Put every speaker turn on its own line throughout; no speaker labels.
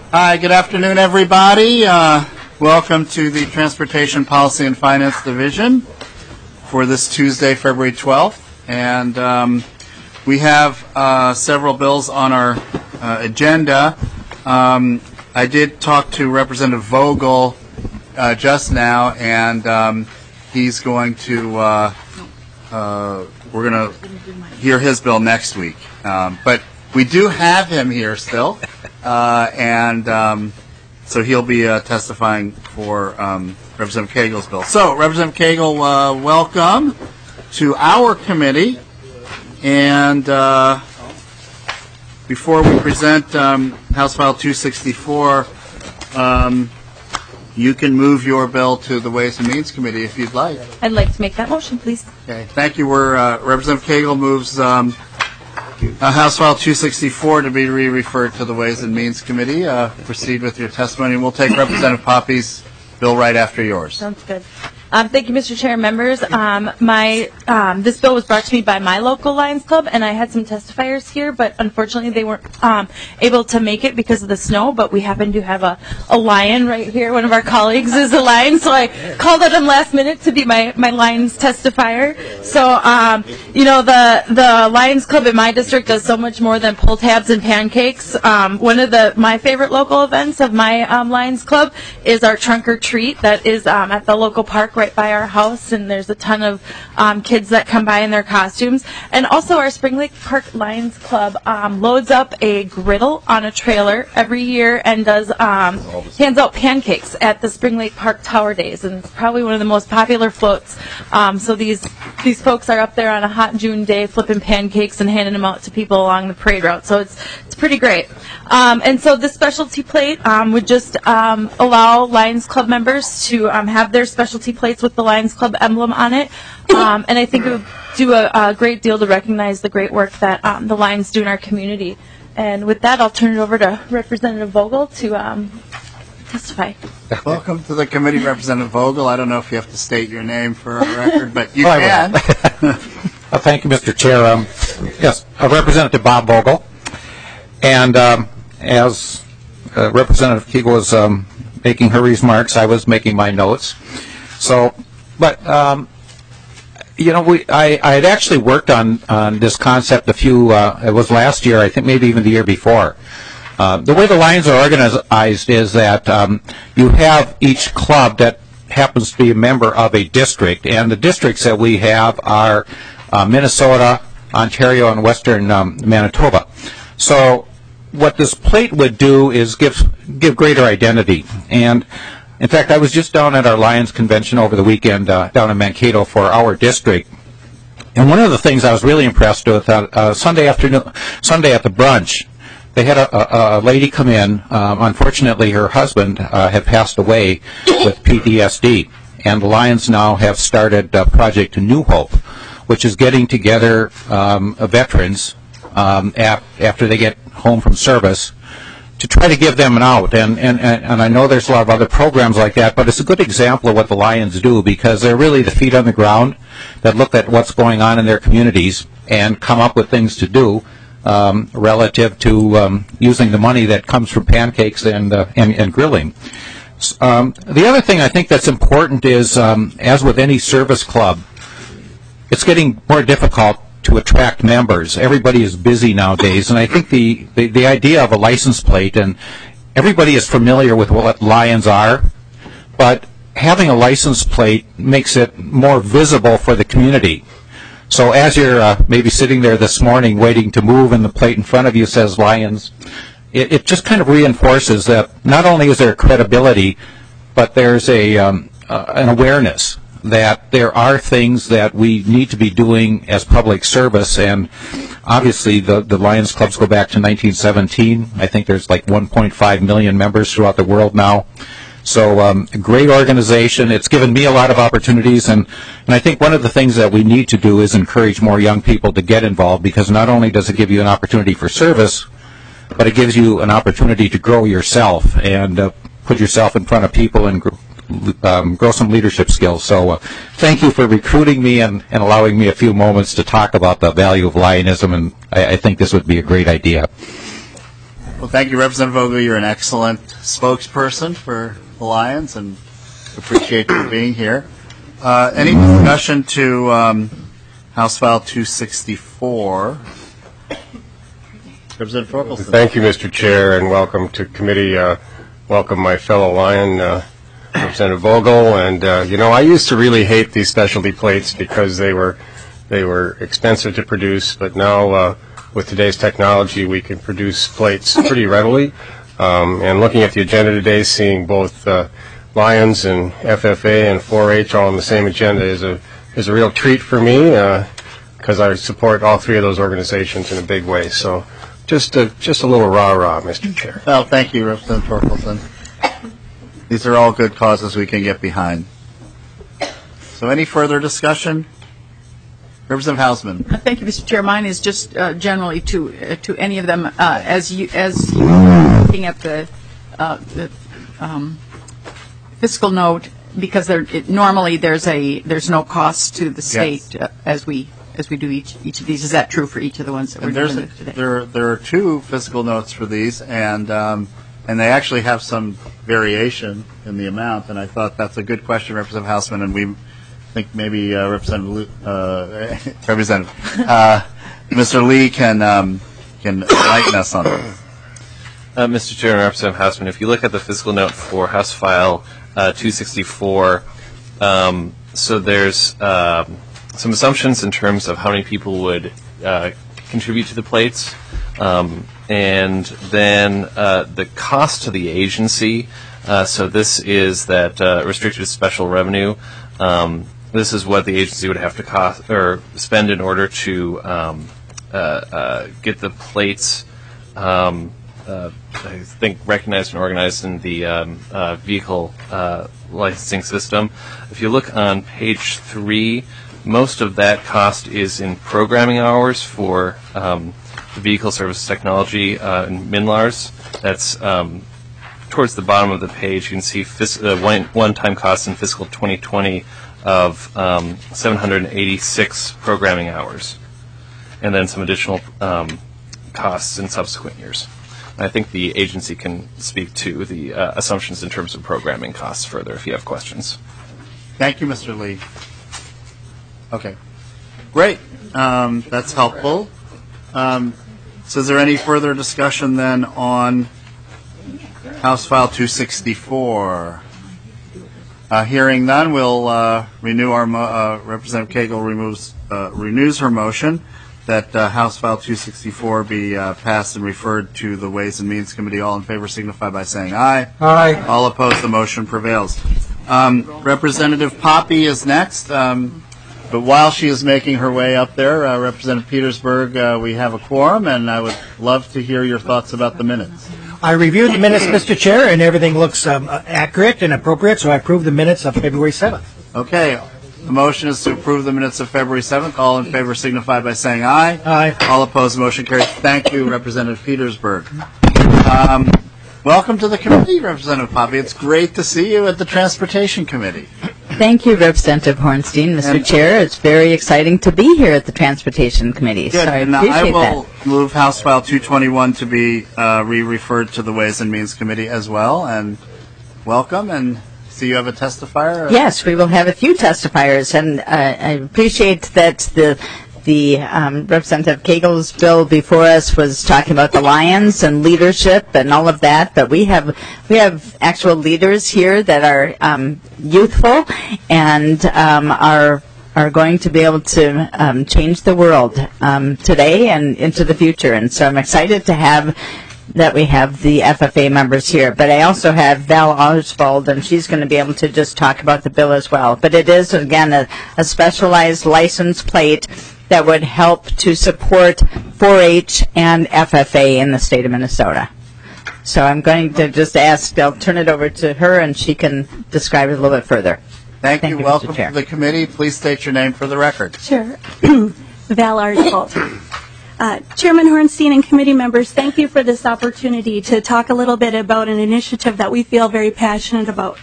Hi, good afternoon, everybody. Welcome to the Transportation Policy and Finance Division for this Tuesday, February 12th. And we have several bills on our agenda. I did talk to Representative Vogel just now, and he's going to, we're going to hear his bill next week. But we do have him here still, and so he'll be testifying for Representative Cagle's bill. So, Representative Cagle, welcome to our committee. And before we present House File 264, you can move your bill to the Ways and Means Committee if you'd like.
I'd like to make that motion, please.
Okay, thank you. Representative Cagle moves House File 264 to be referred to the Ways and Means Committee. Proceed with your testimony, and we'll take Representative Poppy's bill right after yours.
Sounds good. Thank you, Mr. Chair and members. This bill was brought to me by my local Lions Club, and I had some testifiers here, but unfortunately they weren't able to make it because of the snow, but we happen to have a lion right here. One of our colleagues is a lion, so I called on him last minute to be my Lions testifier. So, the Lions Club in my district does so much more than pull tabs and pancakes. One of my favorite local events of my Lions Club is our trunk or treat that is at the local park right by our house, and there's a ton of kids that come by in their costumes. And also our Spring Lake Park Lions Club loads up a griddle on a trailer every year and hands out pancakes at the Spring Lake Park Tower Days, and it's probably one of the most popular floats. So these folks are up there on a hot June day flipping pancakes and handing them out to people along the parade route. So it's pretty great. And so this specialty plate would just allow Lions Club members to have their specialty plates with the Lions Club emblem on it. And I think it would do a great deal to recognize the great work that the Lions do in our community. And with that, I'll turn it over to Representative Vogel to testify.
Welcome to the committee, Representative Vogel. I don't know if you have to state your name for a record, but you can.
Thank you, Mr. Chair. Yes, Representative Bob Vogel. And as Representative Cagle was making her remarks, I was making my notes. So, but I had actually worked on this concept it was last year, I think maybe even the year before. The way the Lions are organized is that you have each club that happens to be a member of a district, and the districts that we have are Minnesota, Ontario, and Western Manitoba. So what this plate would do is give greater identity. And in fact, I was just down at our Lions convention over the weekend down in Mankato for our district. And one of the things I was really impressed with, Sunday at the brunch, they had a lady come in. Unfortunately, her husband had passed away with PTSD. And the Lions now have started Project New Hope, which is getting together veterans after they get home from service to try to give them an out. And I know there's a lot of other programs like that, but it's a good example of what the Lions do, because they're really the feet on the ground that look at what's going on in their communities and come up with things to do relative to using the money that comes from pancakes and grilling. The other thing I think that's important is, as with any service club, it's getting more difficult to attract members. Everybody is busy nowadays, and I think the idea of a license plate, and everybody is familiar with what Lions are, but having a license plate makes it more visible for the community. So as you're maybe sitting there this morning waiting to move and the plate in front of you says Lions, it just kind of reinforces that not only is there credibility, but there's an awareness that there are things that we need to be doing as public service. And obviously the Lions Clubs go back to 1917. I think there's like 1.5 million members throughout the world now. So a great organization. It's given me a lot of opportunities, and I think one of the things that we need to do is encourage more young people to get involved, because not only does it give you an opportunity for service, but it gives you an opportunity to grow yourself and put yourself in front of people and grow some leadership skills. So thank you for recruiting me and allowing me a few moments to talk about the value of Lionism, and I think this would be a great idea.
Well, thank you, Representative Vogel. You're an excellent spokesperson for the Lions, and appreciate you being here. Any discussion to House File 264? Representative Torkelson.
Thank you, Mr. Chair, and welcome to committee. Welcome my fellow Lion, Representative Vogel. And I used to really hate these specialty plates because they were expensive to produce, but now with today's technology, we can produce plates pretty readily. And looking at the agenda today, seeing both Lions and FFA and 4-H all on the same agenda is a real treat for me because I support all three of those organizations in a big way. So just a little rah-rah, Mr. Chair.
Well, thank you, Representative Torkelson. These are all good causes we can get behind. So any further discussion? Representative Hausman.
Thank you, Mr. Chair. Mine is just generally to any of them. As you are looking at the fiscal note, because normally there's no cost to the state as we do each of these. Is that true for each of the ones that we're doing today?
There are two fiscal notes for these, and they actually have some variation in the amount. And I thought that's a good question, Representative Hausman, and we think maybe Representative Mr. Lee can enlighten us on this.
Mr. Chair and Representative Hausman, if you look at the fiscal note for House File 264, so there's some assumptions in terms of how many people would contribute to the plates, and then the cost to the agency. So this is that restricted special revenue. This is what the agency would have to cost or spend in order to get the plates, I think, recognized and organized in the vehicle licensing system. If you look on page 3, most of that cost is in programming hours for the vehicle service technology in MNLARS. That's towards the bottom of the page. You can see one-time costs in fiscal 2020 of 786 programming hours, and then some additional costs in subsequent years. And I think the agency can speak to the assumptions in terms of programming costs further if you have questions.
Thank you, Mr. Lee. Okay, great. That's helpful. So is there any further discussion then on House File 264? Hearing none, we'll renew our Representative Cagle renews her motion that House File 264 be passed and referred to the Ways and Means Committee. All in favor signify by saying aye.
Aye.
All opposed, the motion prevails. Representative Poppy is next, but while she is making her way up there, Representative Petersburg, we have a quorum, and I would love to hear your thoughts about the minutes.
I reviewed the minutes, Mr. Chair, and everything looks accurate and appropriate, so I approve the minutes of February 7th.
Okay. The motion is to approve the minutes of February 7th. All in favor signify by saying aye.
Aye.
All opposed, the motion carries. Thank you, Representative Petersburg. Welcome to the committee, Representative Poppy. It's great to see you at the Transportation Committee.
Thank you, Representative Hornstein. Mr. Chair, it's very exciting to be here at the Transportation Committee.
Good.
So I
and
appreciate
I will move House File 221 to be re-referred to the Ways and Means Committee as well. And welcome, and see you have a testifier.
Yes, we will have a few testifiers, and I appreciate that the Representative Cagle's bill before us was talking about the Lions and leadership and all of that, but we have actual leaders here that are youthful and are going to be able to change the world today and into the future. And so I'm excited to have that we have the FFA members here. But I also have Val Oswald, and she's going to be able to just talk about the bill as well. But it is, again, a specialized license plate that would help to support 4-H and FFA in the state of Minnesota. So I'm going to just I'll turn it over to her, and she can describe it a little bit further.
Thank you. Welcome
Mr. Chair.
to the committee. Please state your name for the record.
Sure. Val Oswald. Chairman Hornstein and committee members, thank you for this opportunity to talk a little bit about an initiative that we feel very passionate about.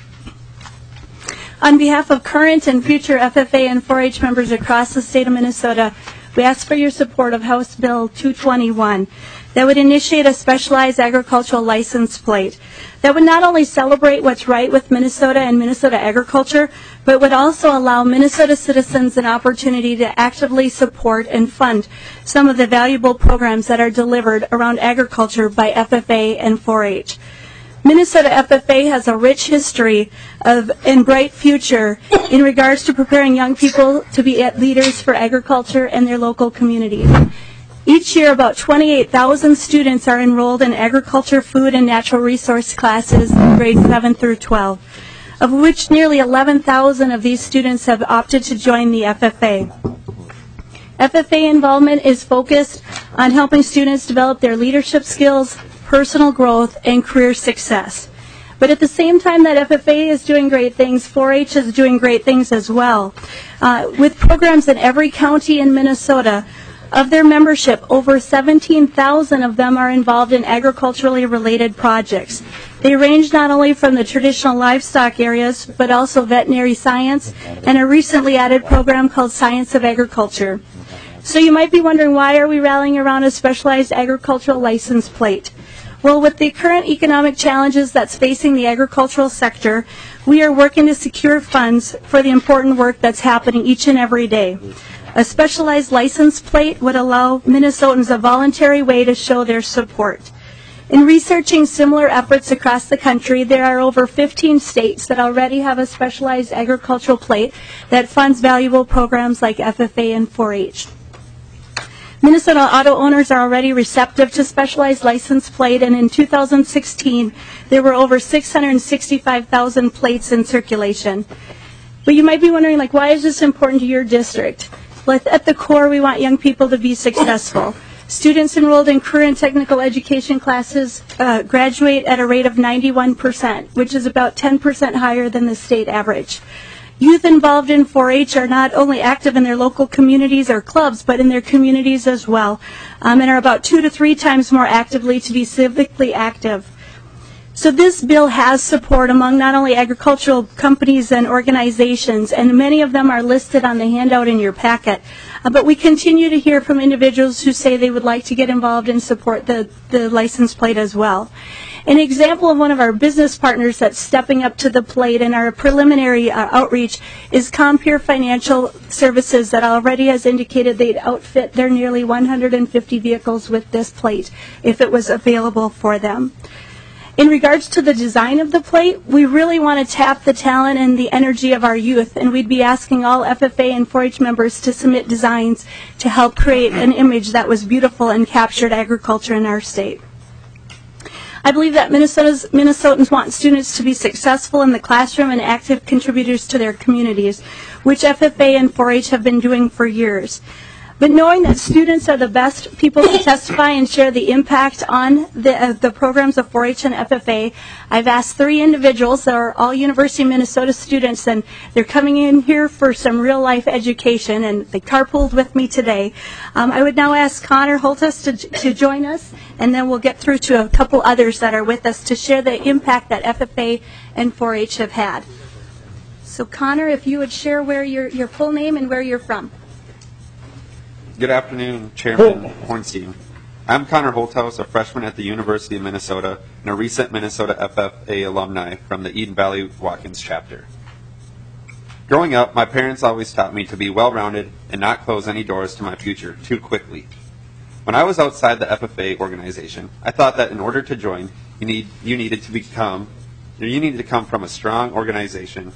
On behalf of current and future FFA and 4-H members across the state of Minnesota, we ask for your support of House Bill 221. that would initiate a specialized agricultural license plate that would not only celebrate what's right with Minnesota and Minnesota agriculture, but would also allow Minnesota citizens an opportunity to actively support and fund some of the valuable programs that are delivered around agriculture by FFA and 4-H. Minnesota FFA has a rich history and bright future in regards to preparing young people to be leaders for agriculture and their local communities. Each year, about 28,000 students are enrolled in agriculture, food, and natural resource classes in grades 7 through 12, of which nearly 11,000 of these students have opted to join the FFA. FFA involvement is focused on helping students develop their leadership skills, personal growth, and career success. But at the same time that FFA is doing great things, 4-H is doing great things as well. With programs in every county in Minnesota, of their membership, over 17,000 of them are involved in agriculturally related projects. They range not only from the traditional livestock areas, but also veterinary science and a recently added program called Science of Agriculture. So you might be wondering, why are we rallying around a specialized agricultural license plate? Well, with the current economic challenges that's facing the agricultural sector, we are working to secure funds for the important work that's happening each and every day. A specialized license plate would allow Minnesotans a voluntary way to show their support. In researching similar efforts across the country, there are over 15 states that already have a specialized agricultural plate that funds valuable programs like FFA and 4-H. Minnesota auto owners are already receptive to specialized license plate, and in 2016, there were over 665,000 plates in circulation. But you might be wondering, why is this important to your district? Well, at the core, we want young people to be successful. Students enrolled in career and technical education classes graduate at a rate of 91%, which is about 10% higher than the state average. Youth involved in 4-H are not only active in their local communities or clubs, but in their communities as well, and are about 2 to 3 times more actively to be civically active. So this bill has support among not only agricultural companies and organizations, and many of them are listed on the handout in your packet, but we continue to hear from individuals who say they would like to get involved and support the license plate as well. An example of one of our business partners that's stepping up to the plate in our preliminary outreach is Compeer Financial Services, that already has indicated they'd outfit their nearly 150 vehicles with this plate if it was available for them. In regards to the design of the plate, we really want to tap the talent and the energy of our youth, and we'd be asking all FFA and 4-H members to submit designs to help create an image that was beautiful and captured agriculture in our state. I believe that Minnesotans want students to be successful in the classroom and active contributors to their communities, which FFA and 4-H have been doing for years. But knowing that students are the best people to testify and share the impact on the programs of 4-H and FFA, I've asked 3 individuals that are all University of Minnesota students, and they're coming in here for some real-life education, and they carpooled with me today. I would now ask Connor Holtus to join us, and then we'll get through to a couple others that are with us to share the impact that FFA and 4-H have had. So Connor, if you would share where your full name and where you're from.
Good afternoon, Chairman Hornstein. I'm Connor Holthouse, a freshman at the University of Minnesota and a recent Minnesota FFA alumni from the Eden Valley Watkins chapter. Growing up, my parents always taught me to be well-rounded and not close any doors to my future too quickly. When I was outside the FFA organization, I thought that in order to join, you needed to come from a strong organization.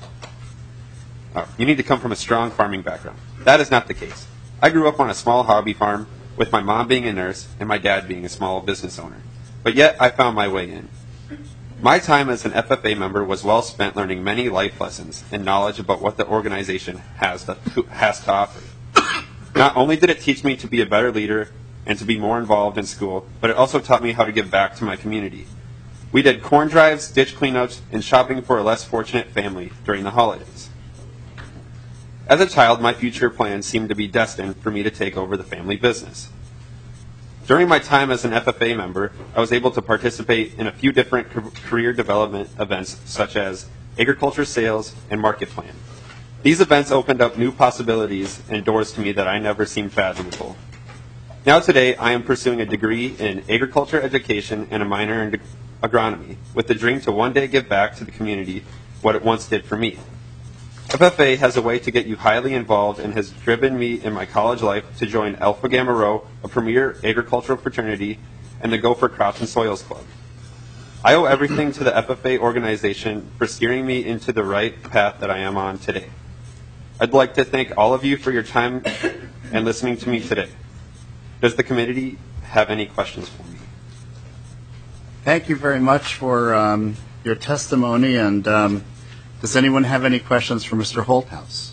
You need to come from a strong farming background. That is not the case. I grew up on a small hobby farm with my mom being a nurse and my dad being a small business owner. But yet I found my way in. My time as an FFA member was well spent learning many life lessons and knowledge about what the organization has to offer. Not only did it teach me to be a better leader and to be more involved in school, but it also taught me how to give back to my community. We did corn drives, ditch cleanups, and shopping for a less fortunate family during the holidays. As a child, my future plans seemed to be destined for me to take over the family business. During my time as an FFA member, I was able to participate in a few different career development events, such as agriculture sales and market plan. These events opened up new possibilities and doors to me that I never seemed fathomable. Now today, I am pursuing a degree in agriculture education and a minor in agronomy, with the dream to one day give back to the community what it once did for me. FFA has a way to get you highly involved and has driven me in my college life to join Alpha Gamma Rho, a premier agricultural fraternity, and the Go for Crops and Soils Club. I owe everything to the FFA organization for steering me into the right path that I am on today. I'd like to thank all of you for your time and listening to me today. Does the committee have any questions for me?
Thank you very much for your testimony. And does anyone have any questions for Mr. Holthaus?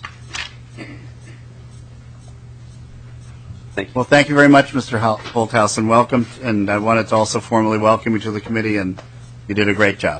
Thank you.
Well, thank you very much, Mr. Holthaus, and welcome. And I wanted to also formally welcome you to the committee, and you did a great job.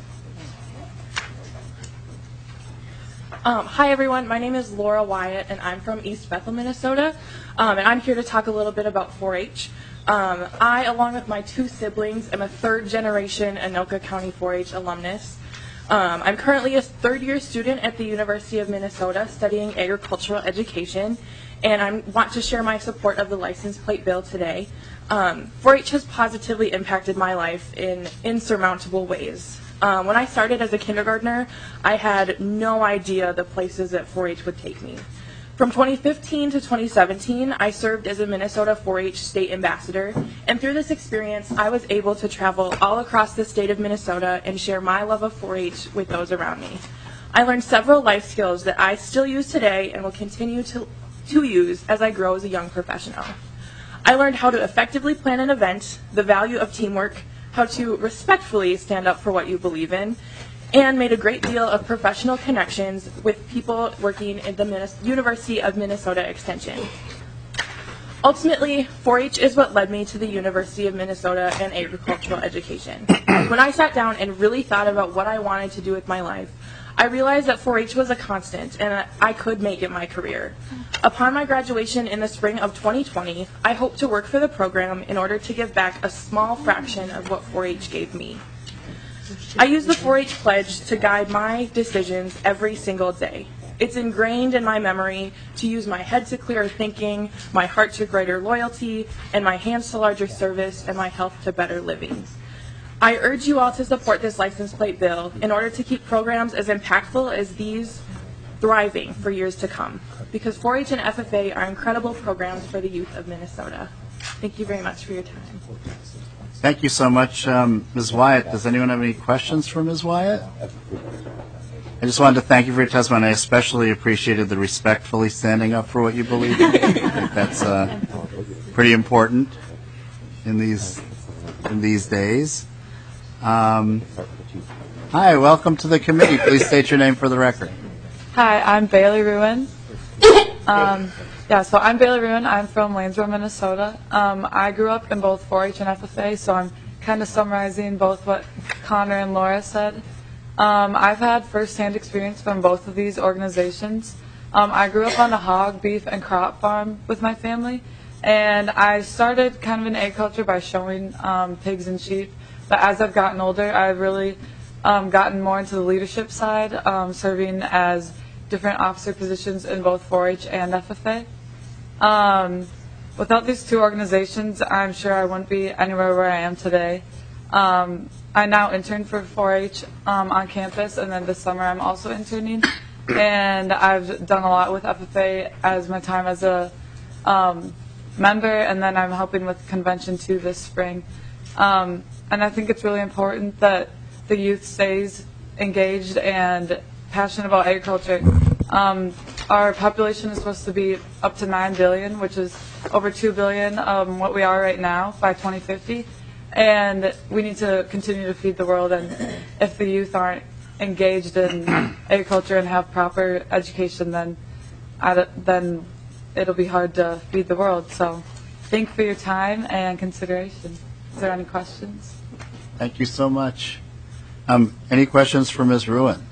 Hi, everyone. My name is Laura Wyatt, and I'm from East Bethel, Minnesota. And I'm here to talk a little bit about 4-H. I, along with my two siblings, am a third-generation Anoka County 4-H alumnus. I'm currently a third-year student at the University of Minnesota studying agricultural education, and I want to share my support of the license plate bill today. 4-H has positively impacted my life in insurmountable ways. When I started as a kindergartner, I had no idea the places that 4-H would take me. From 2015 to 2017, I served as a Minnesota 4-H state ambassador, and through this experience, I was able to travel all across the state of Minnesota and share my love of 4-H with those around me. I learned several life skills that I still use today and will continue to use as I grow as a young professional. I learned how to effectively plan an event, the value of teamwork, how to respectfully stand up for what you believe in, and made a great deal of professional connections with people working at the University of Minnesota Extension. Ultimately, 4-H is what led me to the University of Minnesota and agricultural education. When I sat down and really thought about what I wanted to do with my life, I realized that 4-H was a constant and that I could make it my career. Upon my graduation in the spring of 2020, I hope to work for the program in order to give back a small fraction of what 4-H gave me. I use the 4-H pledge to guide my decisions every single day. It's ingrained in my memory to use my head to clearer thinking, my heart to greater loyalty, and my hands to larger service, and my health to better living. I urge you all to support this license plate bill in order to keep programs as impactful as these thriving for years to come, because 4-H and FFA are incredible programs for the youth of Minnesota. Thank you very much for your time.
Thank you so much, Ms. Wyatt. Does anyone have any questions for Ms. Wyatt? I just wanted to thank you for your testimony. I especially appreciated the respectfully standing up for what you believe in. I think that's pretty important in these days. Hi, welcome to the committee. Please state your name for the record.
Hi, I'm Bailey Ruin. So I'm Bailey Ruin. I'm from Lanesboro, Minnesota. I grew up in both 4-H and FFA, so I'm kind of summarizing both what Connor and Laura said. I've had firsthand experience from both of these organizations. I grew up on a hog, beef, and crop farm with my family, and I started kind of in agriculture by showing pigs and sheep. But as I've gotten older, I've really gotten more into the leadership side, serving as different officer positions in both 4-H and FFA. Without these two organizations, I'm sure I wouldn't be anywhere where I am today. I now intern for 4-H on campus, and then this summer I'm also interning. And I've done a lot with FFA as my time as a member, and then I'm helping with Convention 2 this spring. And I think it's really important that the youth stays engaged and passionate about agriculture. Our population is supposed to be up to 9 billion, which is over 2 billion what we are right now by 2050. And we need to continue to feed the world. And if the youth aren't engaged in agriculture and have proper education, then it'll be hard to feed the world. So thank you for your time and consideration. Is there any questions?
Thank you so much. Any questions for Ms. Ruin?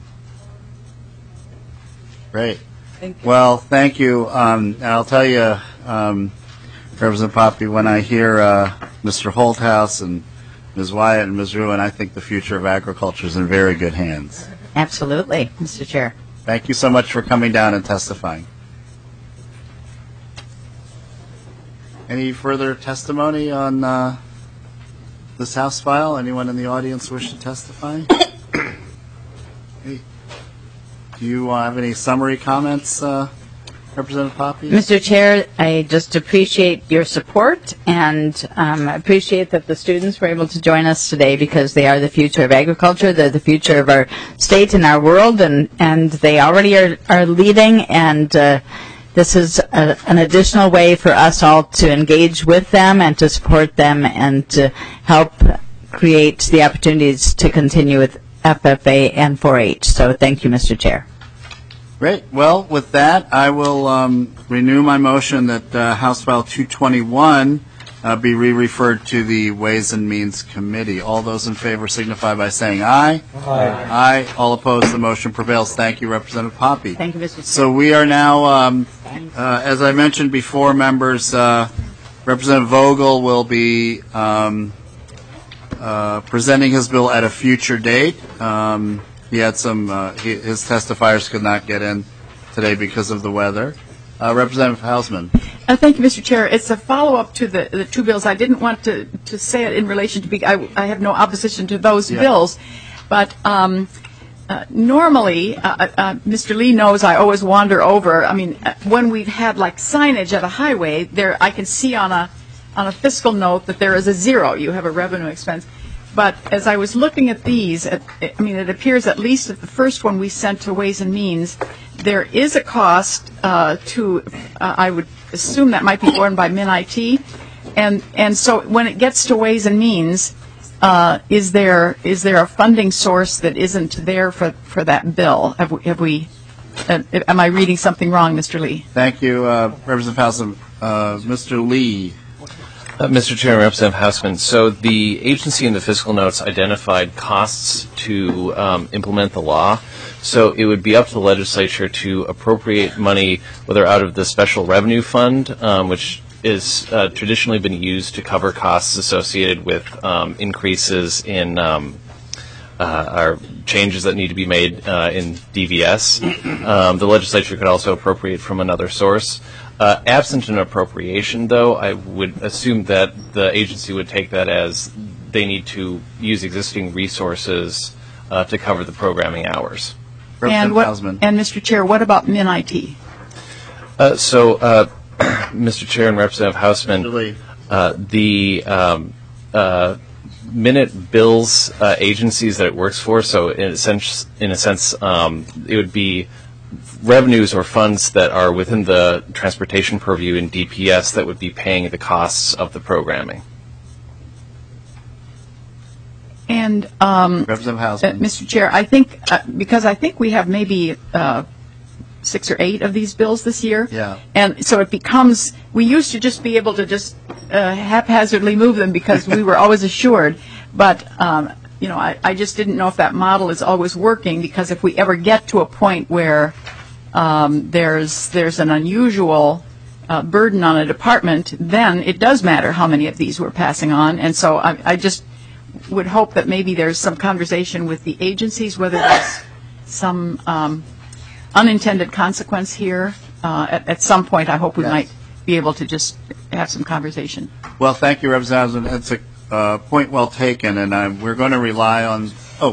Great.
Thank you.
Well, thank you. And I'll tell you, Representative Poppy, when I hear Mr. Holthaus and Ms. Wyatt and Ms. Ruin, I think the future of agriculture is in very good hands.
Absolutely, Mr. Chair.
Thank you so much for coming down and testifying. Any further testimony on this House file? Anyone in the audience wish to testify? Hey. Do you have any summary comments, Representative Poppe?
Mr. Chair, I just appreciate your support and appreciate that the students were able to join us today because they are the future of agriculture. They're the future of our state and our world, and they already are leading, and this is an additional way for us all to engage with them and to support them and to help create the opportunities to continue with FFA and 4-H. So thank you, Mr. Chair.
Great. Well, with that, I will renew my motion that House File 221 be re-referred to the Ways and Means Committee. All those in favor signify by saying aye. Aye. Aye. All opposed, the motion prevails. Thank you, Representative Poppe.
Thank you, Mr. Chair.
So we are now, as I mentioned before, members, Representative Vogel will be presenting his bill at a future date. He had some, his testifiers could not get in today because of the weather. Representative Hausman.
Thank you, Mr. Chair. It's a follow-up to the two bills. I didn't want to say it in relation to, I have no opposition to those bills, but normally, Mr. Lee knows I always wander over. I mean, when we've had like signage at a highway, there I can see on a fiscal note that there is a zero. You have a revenue expense. But as I was looking at these, it appears at least at the first one we sent to Ways and Means, there is a cost to, I would assume that might be borne by MinIT. And so when it gets to Ways and Means, is there a funding source that isn't there for that bill? Am I reading something wrong, Mr. Lee?
Thank you, Representative Hausman. Mr. Lee.
Mr. Chair, Representative Hausman, so the agency in the fiscal notes identified costs to implement the law. So it would be up to the legislature to appropriate money, whether out of the special revenue fund, which is traditionally been used to cover costs associated with increases in our changes that need to be made in DVS. The legislature could also appropriate from another source. Absent an appropriation, though, I would assume that the agency would take that as they need to use existing resources to cover the programming hours.
And Mr. Chair, what about MinIT?
Mr. Chair and Representative Hausman, the Minute bills agencies that it works for, so in a sense, it would be revenues or funds that are within the transportation purview in DPS that would be paying the costs of the programming.
And
Representative Hausman.
Mr. Chair, I think because I think we have maybe 6 or 8 of these bills this year.
Yeah.
And so it becomes, we used to just be able to just haphazardly move them because we were always assured. But, I just didn't know if that model is always working, because if we ever get to a point where there's an unusual burden on a department, then it does matter how many of these we're passing on. And so I just would hope that maybe there's some conversation with the agencies, whether there's some unintended consequence here. At some point, I hope we might be able to just have some conversation.
Well, thank you, Representative. It's a point well taken, and we're going to rely on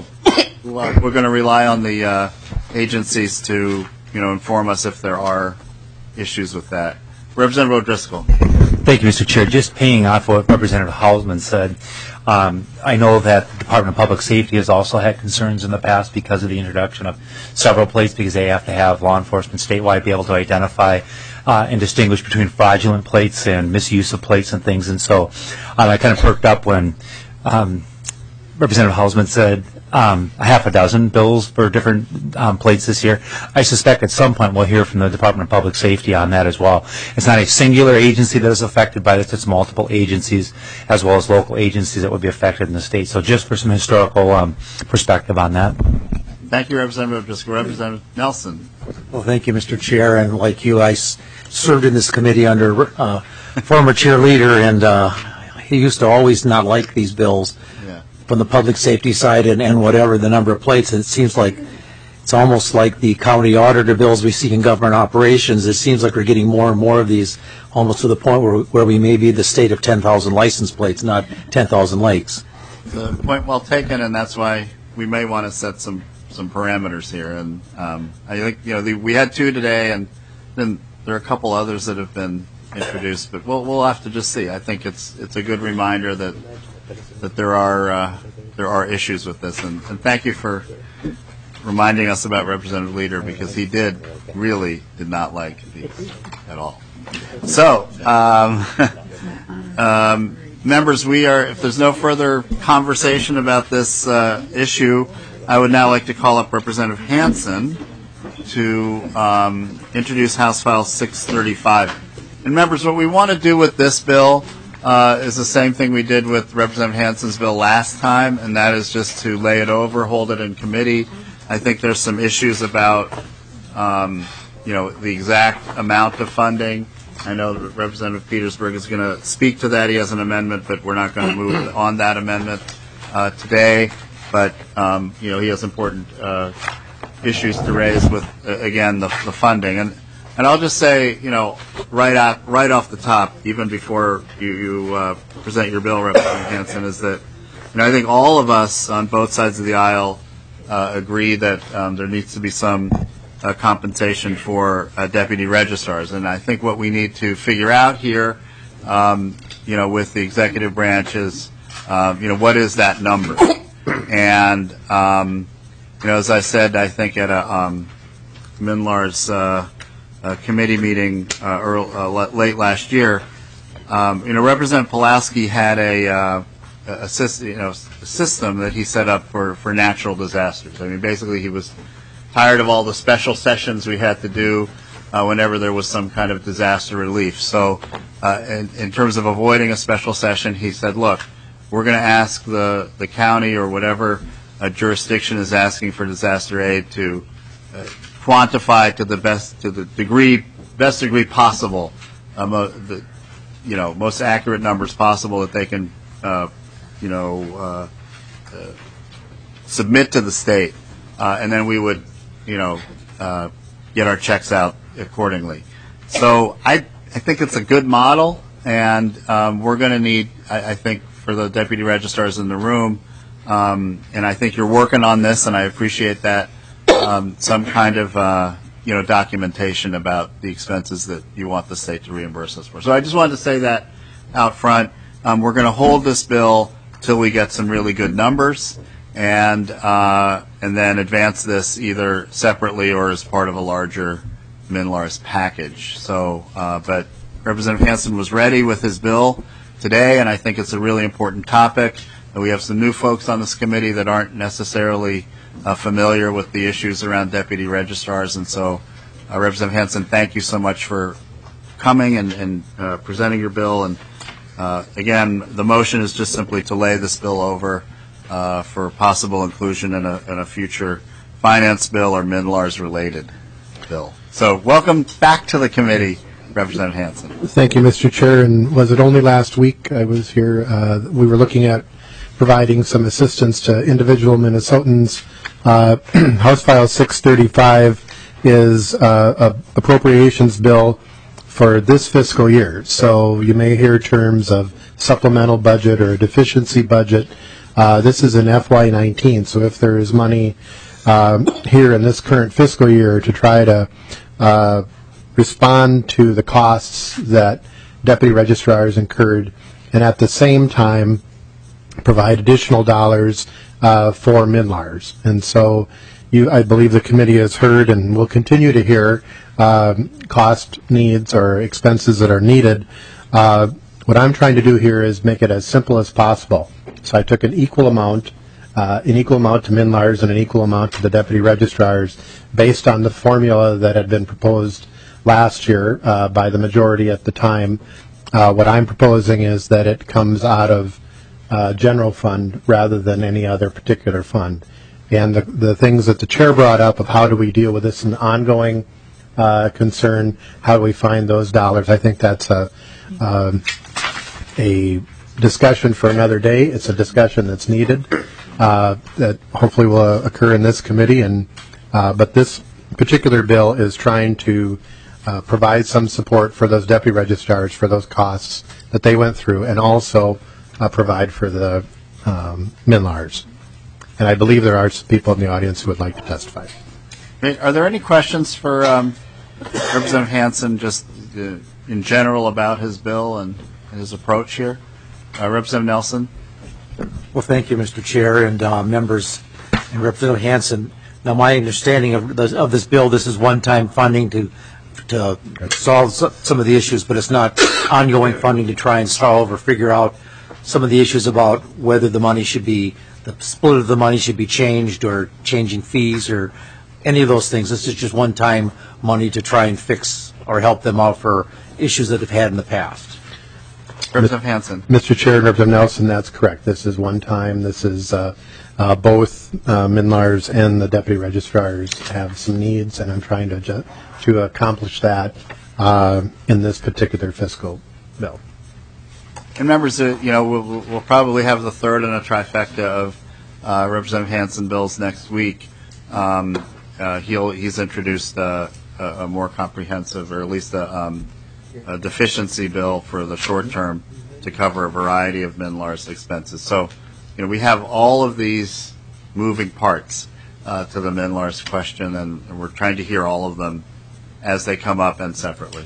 the agencies to inform us if there are issues with that. Representative O'Driscoll.
Thank you, Mr. Chair. Just paying off what Representative Hausman said, I know that the Department of Public Safety has also had concerns in the past because of the introduction of several plates, because they have to have law enforcement statewide be able to identify and distinguish between fraudulent plates and misuse of plates and things. And so I kind of perked up when Representative Hausman said a half a dozen bills for different plates this year. I suspect at some point we'll hear from the Department of Public Safety on that as well. It's not a singular agency that is affected by this. It's multiple agencies as well as local agencies that would be affected in the state. So just for some historical perspective on that.
Thank you, Representative O'Driscoll. Representative Nelson.
Well, thank you, Mr. Chair. And like you, I served in this committee under former chair leader, and he used to always not like these bills from the public safety side and whatever the number of plates. And it seems like it's almost like the county auditor bills we see in government operations. It seems like we're getting more and more of these, almost to the point where we may be the state of 10,000 license plates, not 10,000 lakes.
The point well taken, and that's why we may want to set some parameters here. And I think we had 2 today, and then there are a couple others that have been introduced, but we'll have to just see. I think it's a good reminder that there are issues with this, and thank you for reminding us about Representative Leader, because he really did not like these at all. So, members, if there's no further conversation about this issue, I would now like to call up Representative Hansen to introduce House File 635. And members, what we want to do with this bill is the same thing we did with Representative Hansen's bill last time, and that is just to lay it over, hold it in committee. I think there's some issues about, the exact amount of funding. I know that Representative Petersburg is going to speak to that. He has an amendment, but we're not going to move on that amendment today. But, he has important issues to raise with, again, the funding. And I'll just say, right off the top, even before you present your bill, Representative Hansen, is that, I think all of us on both sides of the aisle agree that there needs to be some compensation for deputy registrars. And I think what we need to figure out here, with the executive branch is, what is that number? And, as I said, I think at a MNLAR's committee meeting late last year, Representative Pulaski had a system that he set up for natural disasters. I mean, basically, he was tired of all the special sessions we had to do whenever there was some kind of disaster relief. So, in terms of avoiding a special session, he said, "Look, we're going to ask the county or whatever jurisdiction is asking for disaster aid to quantify to the best degree possible, most accurate numbers possible that they can." Submit to the state, and then we would, get our checks out accordingly. So I think it's a good model, and we're going to need, I think, for the deputy registrars in the room, and I think you're working on this, and I appreciate that, some kind of, documentation about the expenses that you want the state to reimburse us for. So I just wanted to say that out front. We're going to hold this bill till we get some really good numbers, and then advance this either separately or as part of a larger MNLARS package. So, but Representative Hansen was ready with his bill today, and I think it's a really important topic. We have some new folks on this committee that aren't necessarily familiar with the issues around deputy registrars, and so Representative Hansen, thank you so much for coming and presenting your bill. And again, the motion is just simply to lay this bill over for possible inclusion in a future finance bill or MNLARS related bill. So welcome back to the committee, Representative Hansen.
Thank you, Mr. Chair. And was it only last week I was here? We were looking at providing some assistance to individual Minnesotans. House File 635 is a appropriations bill for this fiscal year. So you may hear terms of supplemental budget or deficiency budget. This is an FY19, so if there is money here in this current fiscal year to try to respond to the costs that deputy registrars incurred, and at the same time provide additional dollars for MNLARS. And so I believe the committee has heard and will continue to hear cost needs or expenses that are needed. What I'm trying to do here is make it as simple as possible. So I took an equal amount to MNLARS and an equal amount to the deputy registrars based on the formula that had been proposed last year by the majority at the time. What I'm proposing is that it comes out of general fund rather than any other particular fund. And the things that the chair brought up of how do we deal with this an ongoing concern, how do we find those dollars, I think that's a discussion for another day. It's a discussion that's needed that hopefully will occur in this committee, and But this particular bill is trying to provide some support for those deputy registrars for those costs that they went through, and also provide for the MNLARs. And I believe there are some people in the audience who would like to testify.
Are there any questions for Representative Hansen, just in general about his bill and his approach here? Representative Nelson?
Well, thank you, Mr. Chair, and members, and Representative Hansen. Now, my understanding of this bill, this is one-time funding to solve some of the issues, but it's not ongoing funding to try and solve or figure out some of the issues about whether the money should be, the split of the money should be changed, or changing fees, or any of those things. This is just one-time money to try and fix or help them out for issues that they've had in the past.
Representative Hansen.
Mr. Chair and Representative Nelson, that's correct. This is one time. This is both MNLARs and the deputy registrars have some needs, and I'm trying to accomplish that in this particular fiscal bill.
And members, we'll probably have the third in a trifecta of Representative Hansen bills next week. He's introduced a more comprehensive, or at least a deficiency bill for the short term to cover a variety of MNLAR's expenses. So, we have all of these moving parts to the MNLAR's question, and we're trying to hear all of them as they come up and separately.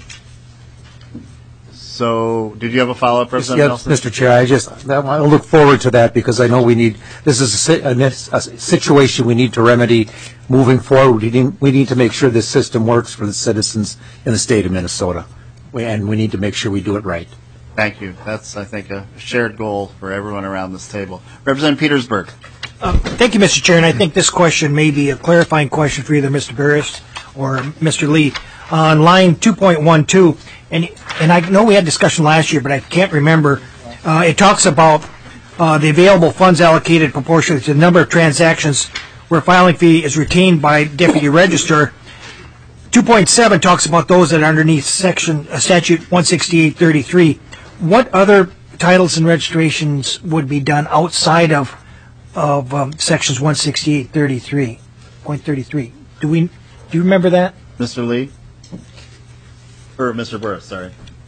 So, did you have a follow-up, Representative Nelson?
Yes, Mr. Chair. I look forward to that, because I know this is a situation we need to remedy moving forward. We need to make sure this system works for the citizens in the state of Minnesota, and we need to make sure we do it right.
Thank you. That's, I think, a shared goal for everyone around this table. Representative Petersburg.
Thank you, Mr. Chair, and I think this question may be a clarifying question for either Mr. Burris or Mr. Lee. On line 2.12, and I know we had discussion last year, but I can't remember. It talks about the available funds allocated proportionally to the number of transactions where filing fee is retained by deputy registrar. 2.7 talks about those that are underneath statute 168.33. What other titles and registrations would be done outside of sections 168.33? Do you remember that?
Mr. Lee? Or Mr. Burris, sorry.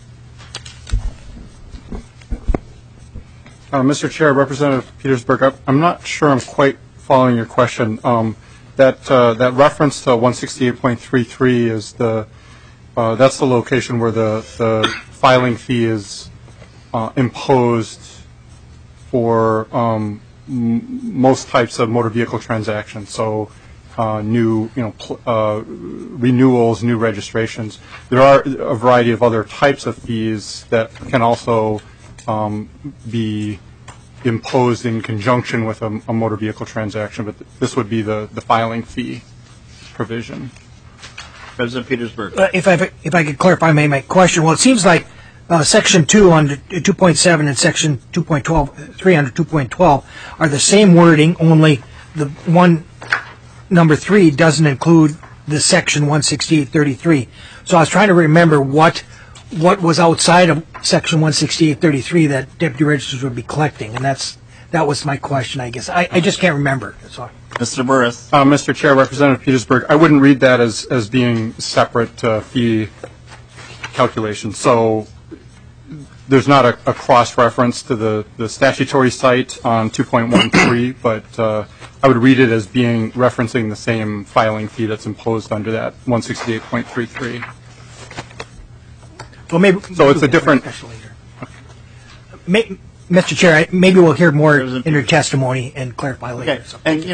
Mr. Chair, Representative Petersburg, I'm not sure I'm quite following your question. That reference to 168.33 is that's the location where the filing fee is imposed for most types of motor vehicle transactions. So renewals, new registrations. There are a variety of other types of fees that can also be imposed in conjunction with a motor vehicle transaction, but this would be the filing fee provision.
President Petersburg.
If I could clarify my question. Well, it seems like Section 2 under 2.7 and Section 2.12, under 2.12 are the same wording, only the one number 3 doesn't include the Section 168.33. So I was trying to remember what was outside of Section 168.33 that deputy registrars would be collecting, and that was my question, I guess. I just can't remember. Sorry.
Mr. Burris.
Mr. Chair, Representative Petersburg, I wouldn't read that as being separate fee calculations. So there's not a cross-reference to the statutory site on 2.13, but I would read it as being referencing the same filing fee that's imposed under that 168.33.
Well,
so it's a different.
Mr. Chair, maybe we'll hear more in your testimony and clarify later.
Okay. And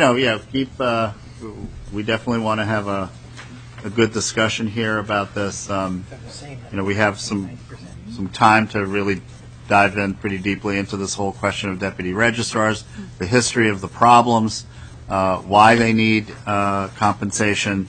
we definitely want to have a good discussion here about this. We have some time to really dive in pretty deeply into this whole question of deputy registrars, the history of the problems, why they need compensation.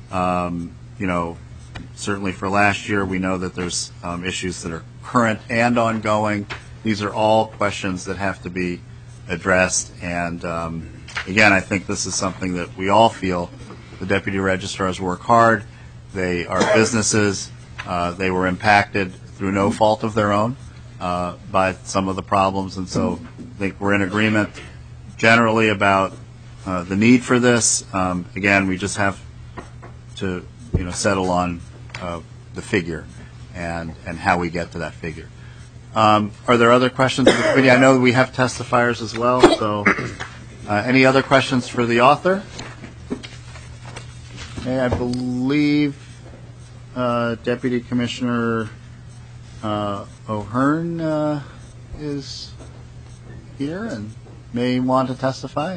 Certainly for last year, we know that there's issues that are current and ongoing. These are all questions that have to be addressed. And again, I think this is something that we all feel. The deputy registrars work hard. They are businesses. They were impacted through no fault of their own by some of the problems. And so I think we're in agreement generally about the need for this. Again, we just have to settle on the figure and how we get to that figure. Are there other questions of the committee? I know we have testifiers as well, so any other questions for the author? Okay, I believe Deputy Commissioner O'Hearn is here and may want to testify.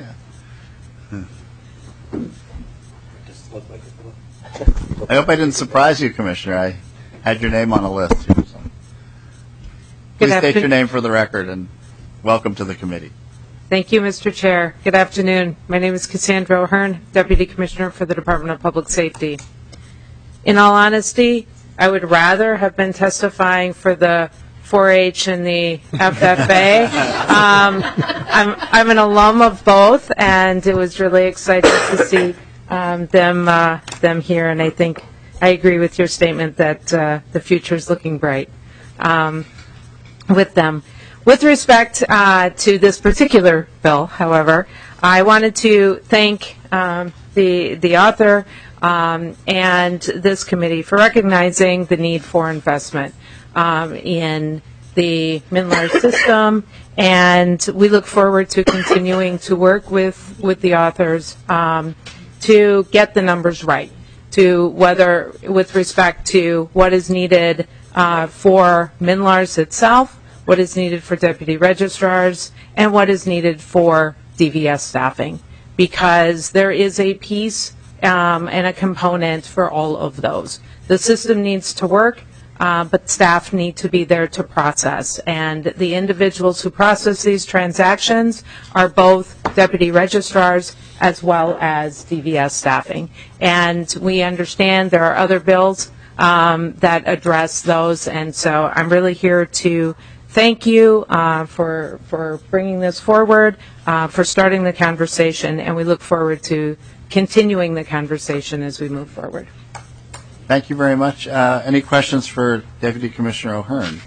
I hope I didn't surprise you, Commissioner. I had your name on a list here. So. Please state your name for the record and welcome to the committee.
Thank you, Mr. Chair. Good afternoon. My name is Cassandra O'Hearn, Deputy Commissioner for the Department of Public Safety. In all honesty, I would rather have been testifying for the 4-H and the FFA. I'm an alum of both, and it was really exciting to see them here. And I think I agree with your statement that the future is looking bright with them. With respect to this particular bill, however, I wanted to thank the author and this committee for recognizing the need for investment in the MNLARS system, and we look forward to continuing to work with the authors to get the numbers right, to whether with respect to what is needed for MNLARS itself, what is needed for deputy registrars, and what is needed for DVS staffing, because there is a piece and a component for all of those. The system needs to work, but staff need to be there to process. And the individuals who process these transactions are both deputy registrars as well as DVS staffing. And we understand there are other bills that address those, and so I'm really here to thank you for bringing this forward, for starting the conversation, and we look forward to continuing the conversation as we move forward.
Thank you very much. Any questions for Deputy Commissioner O'Hearn?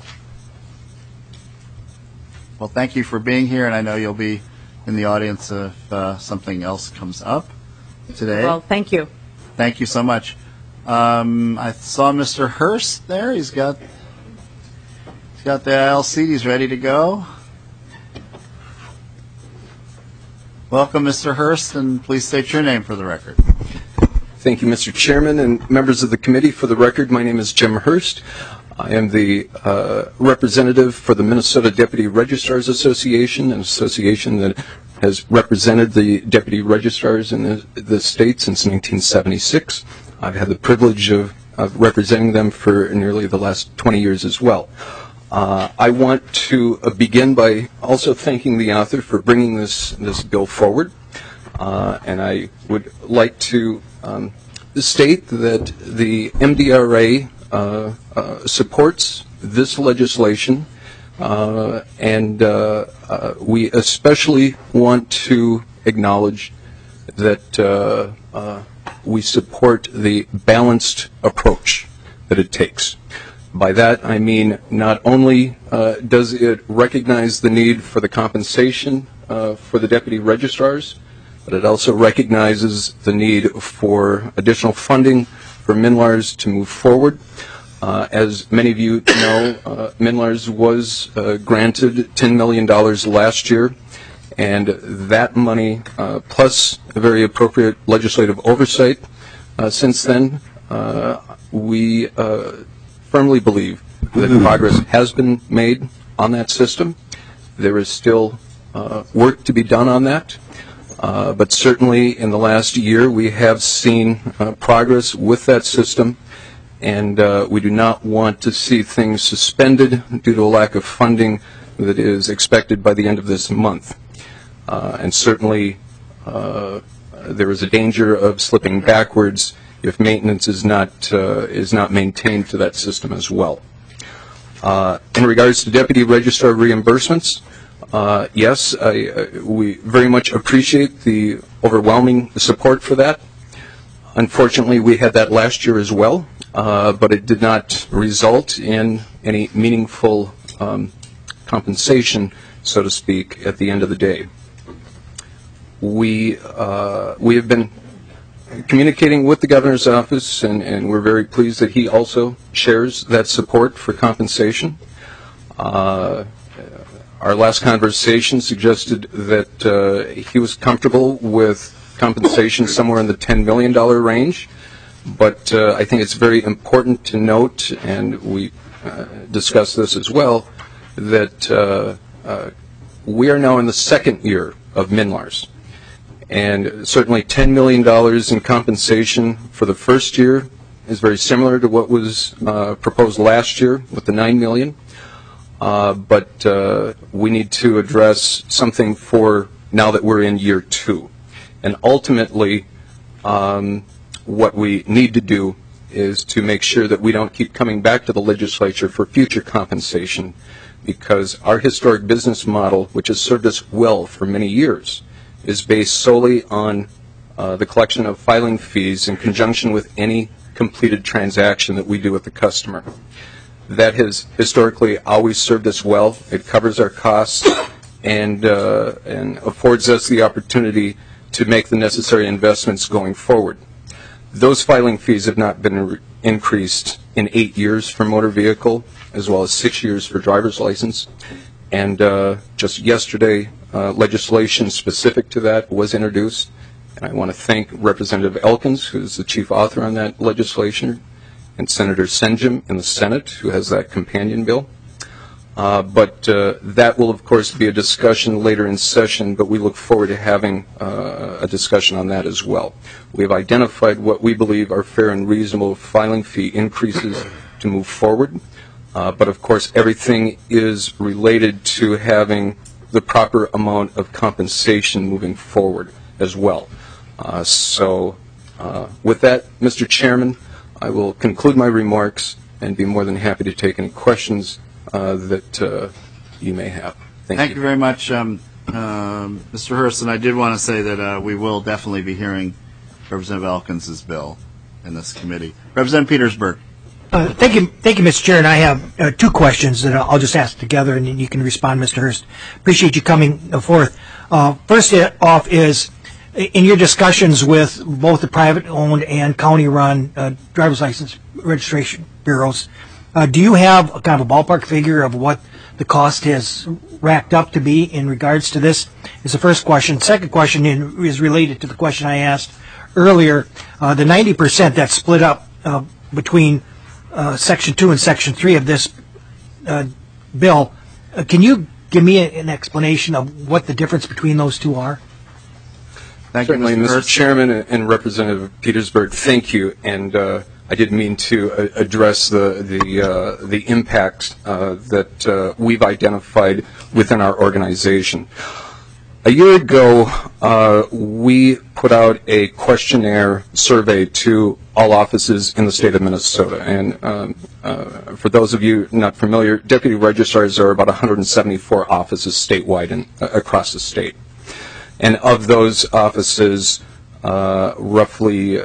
Well, thank you for being here, and I know you'll be in the audience if something else comes up today.
Well, thank you.
Thank you so much. I saw Mr. Hurst there. He's got the LCDs ready to go. Welcome, Mr. Hurst, and please state your name for the record.
Thank you, Mr. Chairman and members of the committee. For the record, my name is Jim Hurst. I am the representative for the Minnesota Deputy Registrars Association, an association that has represented the deputy registrars in the state since 1976. I've had the privilege of representing them for nearly the last 20 years as well. I want to begin by also thanking the author for bringing this bill forward, and I would like to state that the MDRA supports this legislation, and we especially want to acknowledge that we support the balanced approach that it takes. By that, I mean not only does it recognize the need for the compensation for the deputy registrars, but it also recognizes the need for additional funding for MNLARS to move forward. As many of you know, MNLARS was granted $10 million last year, and that money, plus a very appropriate legislative oversight since then, we firmly believe that progress has been made on that system. There is still work to be done on that, but certainly in the last year we have seen progress with that system, and we do not want to see things suspended due to a lack of funding that is expected by the end of this month. And certainly there is a danger of slipping backwards if maintenance is not maintained to that system as well. In regards to deputy registrar reimbursements, yes, we very much appreciate the overwhelming support for that. Unfortunately, we had that last year as well, but it did not result in any meaningful compensation, so to speak, at the end of the day. we have been communicating with the governor's office, and we're very pleased that he also shares that support for compensation. Our last conversation suggested that he was comfortable with compensation somewhere in the $10 million range, but I think it's very important to note, and we discussed this as well, that we are now in the second year of MNLARS. And certainly $10 million in compensation for the first year is very similar to what was proposed last year with the $9 million. But we need to address something for now that we're in year 2. And ultimately, what we need to do is to make sure that we don't keep coming back to the legislature for future compensation, because our historic business model, which has served us well for many years, is based solely on the collection of filing fees in conjunction with any completed transaction that we do with the customer. That has historically always served us well. It covers our costs and affords us the opportunity to make the necessary investments going forward. Those filing fees have not been increased in 8 years for motor vehicle, as well as 6 years for driver's license. And just yesterday, legislation specific to that was introduced. And I want to thank Representative Elkins, who is the chief author on that legislation, and Senator Senjum in the Senate, who has that companion bill. But that will, of course, be a discussion later in session, but we look forward to having a discussion on that as well. We have identified what we believe are fair and reasonable filing fee increases to move forward. But, of course, everything is related to having the proper amount of compensation moving forward as well. So with that, Mr. Chairman, I will conclude my remarks and be more than happy to take any questions that you may have.
Thank you very much, Mr. Hurst. And I did want to say that we will definitely be hearing Representative Elkins' bill in this committee. Representative Petersburg.
Thank you, Mr. Chair. And I have 2 questions that I'll just ask together, and then you can respond, Mr. Hurst. Appreciate you coming forth. First off is, in your discussions with both the private-owned and county-run driver's license registration bureaus, do you have a kind of a ballpark figure of what the cost has racked up to be in regards to this? Is the first question. Second question is related to the question I asked earlier. The 90% that's split up between Section 2 and Section 3 of this bill, can you give me an explanation of what the difference between those two are?
Thank you, Mr. Chairman and Representative Petersburg. Thank you, and I didn't mean to address the impact that we've identified within our organization. A year ago, we put out a questionnaire survey to all offices in the state of Minnesota. And for those of you not familiar, deputy registrars are about 174 offices statewide and across the state. And of those offices, roughly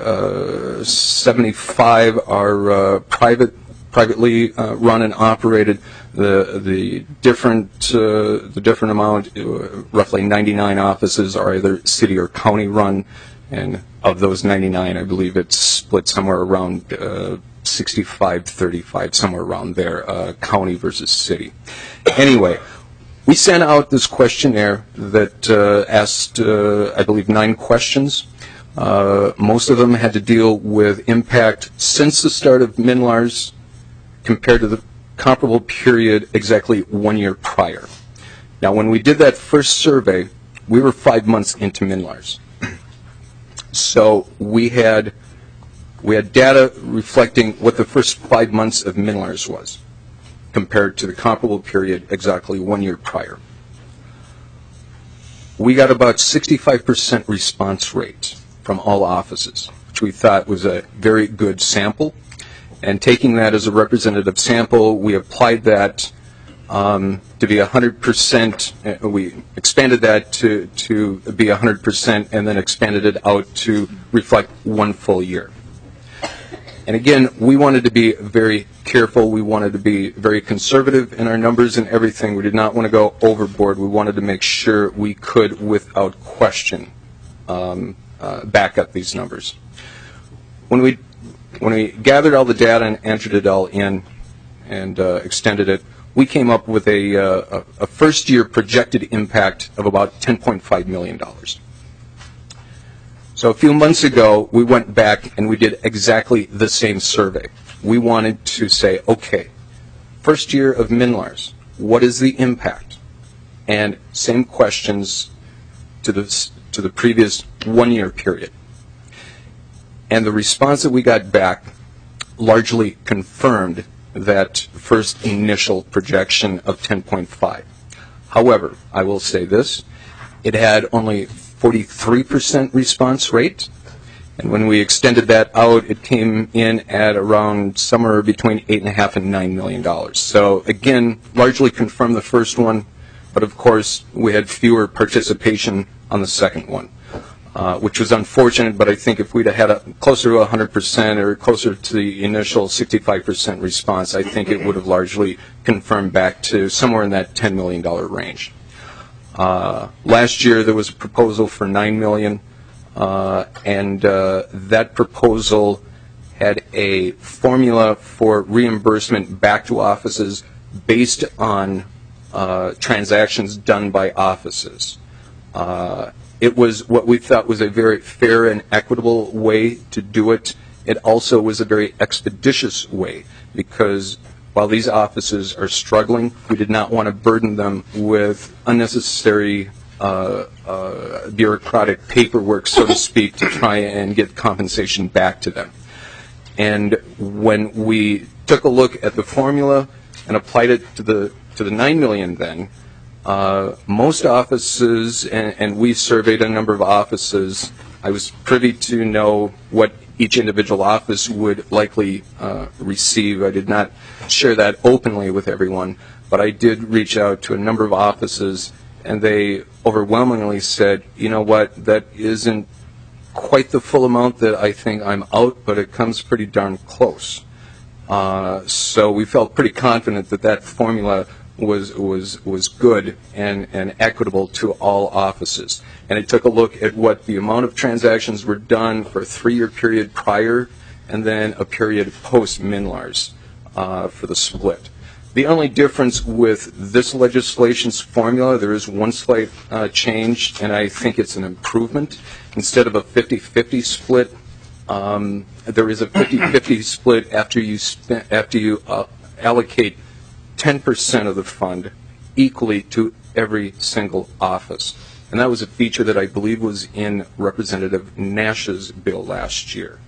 75 are privately run and operated. The different amount, roughly 99 offices, are either city or county run, and of those 99, I believe it's split somewhere around 65-35, somewhere around there, county versus city. Anyway, we sent out this questionnaire that asked, I believe, 9 questions. Most of them had to deal with impact since the start of MNLARS compared to the comparable period exactly 1 year prior. Now, when we did that first survey, we were 5 months into MNLARS. So we had data reflecting what the first 5 months of MNLARS was compared to the comparable period exactly 1 year prior. We got about 65% response rate from all offices, which we thought was a very good sample. And taking that as a representative sample, we applied that to be 100%. We expanded that to be 100% and then expanded it out to reflect 1 full year. And again, we wanted to be very careful. We wanted to be very conservative in our numbers and everything. We did not want to go overboard. We wanted to make sure we could, without question, back up these numbers. When we gathered all the data and entered it all in and extended it, we came up with a first-year projected impact of about $10.5 million. So a few months ago, we went back and we did exactly the same survey. We wanted to say, okay, first year of MNLARS, what is the impact? And same questions to the previous one-year period. And the response that we got back largely confirmed that first initial projection of 10.5. However, I will say this, it had only 43% response rate, and when we extended that out, it came in at around somewhere between $8.5 and $9 million. So again, largely confirmed the first one, but of course we had fewer participation on the second one, which was unfortunate, but I think if we'd have had closer to 100% or closer to the initial 65% response, I think it would have largely confirmed back to somewhere in that $10 million range. Last year there was a proposal for $9 million, and that proposal had a formula for reimbursement back to offices based on transactions done by offices. It was what we thought was a very fair and equitable way to do it. It also was a very expeditious way, because while these offices are struggling, we did not want to burden them with unnecessary bureaucratic paperwork, so to speak, to try and get compensation back to them. And when we took a look at the formula and applied it to the $9 million then, most offices, and we surveyed a number of offices, I was privy to know what each individual office would likely receive. I did not share that openly with everyone, but I did reach out to a number of offices, and they overwhelmingly said, you know what, that isn't quite the full amount that I think I'm out, but it comes pretty darn close. So we felt pretty confident that that formula was good and equitable to all offices. And it took a look at what the amount of transactions were done for a 3-year period prior and then a period post-MNLARS for the split. The only difference with this legislation's formula, there is one slight change, and I think it's an improvement. Instead of a 50-50 split, there is a 50-50 split after you allocate 10% of the fund equally to every single office. And that was a feature that I believe was in Representative Nash's bill last year.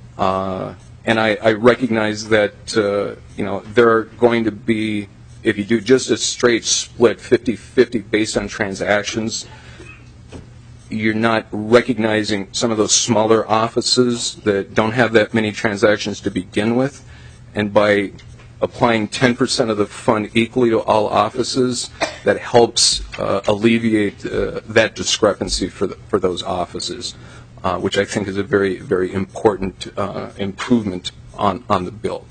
And I recognize that there are going to be, if you do just a straight split 50-50 based on transactions, you're not recognizing some of those smaller offices that don't have that many transactions to begin with. And by applying 10% of the fund equally to all offices, that helps alleviate that discrepancy for those offices, which I think is a very, very important improvement on the bill.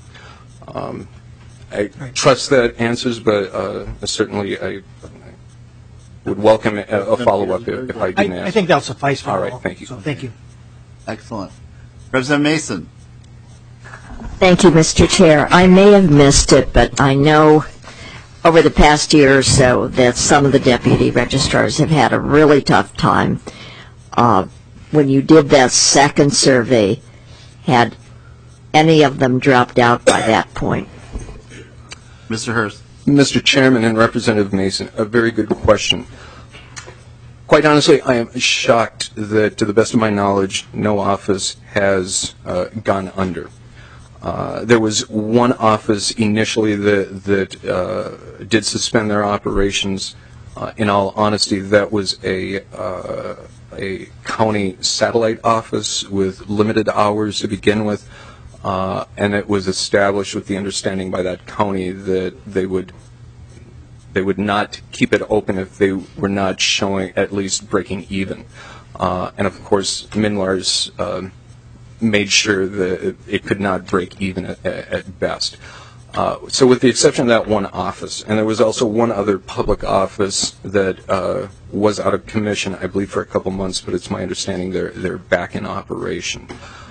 I trust that answers, but certainly I would welcome a follow-up if I didn't answer.
I think that'll suffice for
all right, thank you.
So thank you.
Excellent. Representative Mason.
Thank you, Mr. Chair. I may have missed it, but I know over the past year or so that some of the deputy registrars have had a really tough time. When you did that second survey, had any of them dropped out by that point?
Mr. Hurst.
Mr. Chairman and Representative Mason, a very good question. Quite honestly, I am shocked that, to the best of my knowledge, no office has gone under. There was one office initially that did suspend their operations. In all honesty, that was a county satellite office with limited hours to begin with, and it was established with the understanding by that county that they would not keep it open if they were not showing at least breaking even. And of course, MNLARS made sure that it could not break even at best. So with the exception of that one office, and there was also one other public office that was out of commission, I believe, for a couple months, but it's my understanding they're back in operation.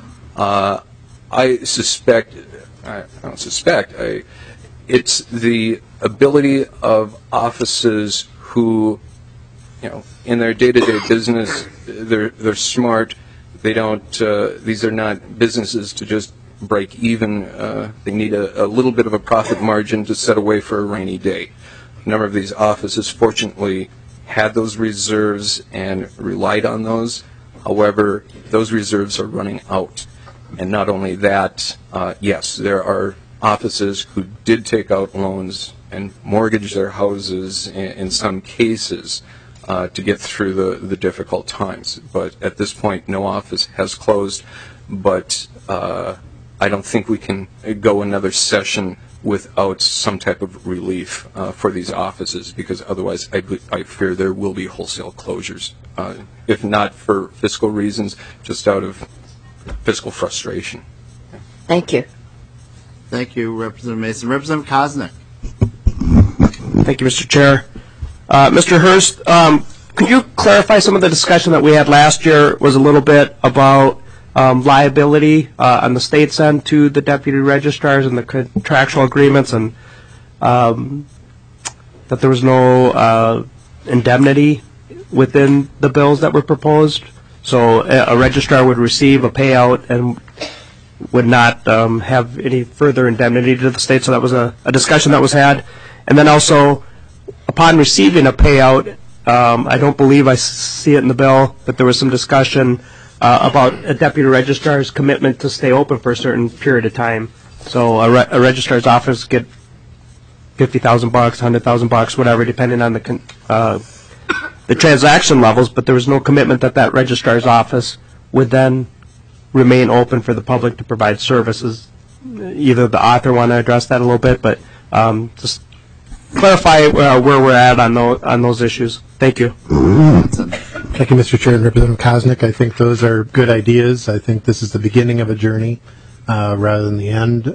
I suspect, I don't suspect, it's the ability of offices who, you know, in their day-to-day business, they're smart. They don't. These are not businesses to just break even. They need a little bit of a profit margin to set away for a rainy day. A number of these offices, fortunately, had those reserves and relied on those. However, those reserves are running out. And not only that, yes, there are offices who did take out loans and mortgage their houses in some cases to get through the difficult times. But at this point, no office has closed. But I don't think we can go another session without some type of relief for these offices, because otherwise I fear there will be wholesale closures, if not for fiscal reasons, just out of fiscal frustration.
Thank you.
Thank you, Representative Mason. Representative Koznick.
Thank you, Mr. Chair. Mr. Hurst, could you clarify some of the discussion that we had last year was a little bit about liability on the state's end to the deputy registrars and the contractual agreements, and that there was no indemnity within the bills that were proposed? So a registrar would receive a payout and would not have any further indemnity to the state. So that was a discussion that was had. And then also, upon receiving a payout, I don't believe I see it in the bill, but there was some discussion about a deputy registrar's commitment to stay open for a certain period of time. So a registrar's office get $50,000, $100,000, whatever, depending on the transaction levels, but there was no commitment that registrar's office would then remain open for the public to provide services. Either the author want to address that a little bit, but just clarify where we're at on those issues. Thank you.
Thank you, Mr. Chair and Representative Koznick. I think those are good ideas. I think this is the beginning of a journey rather than the end.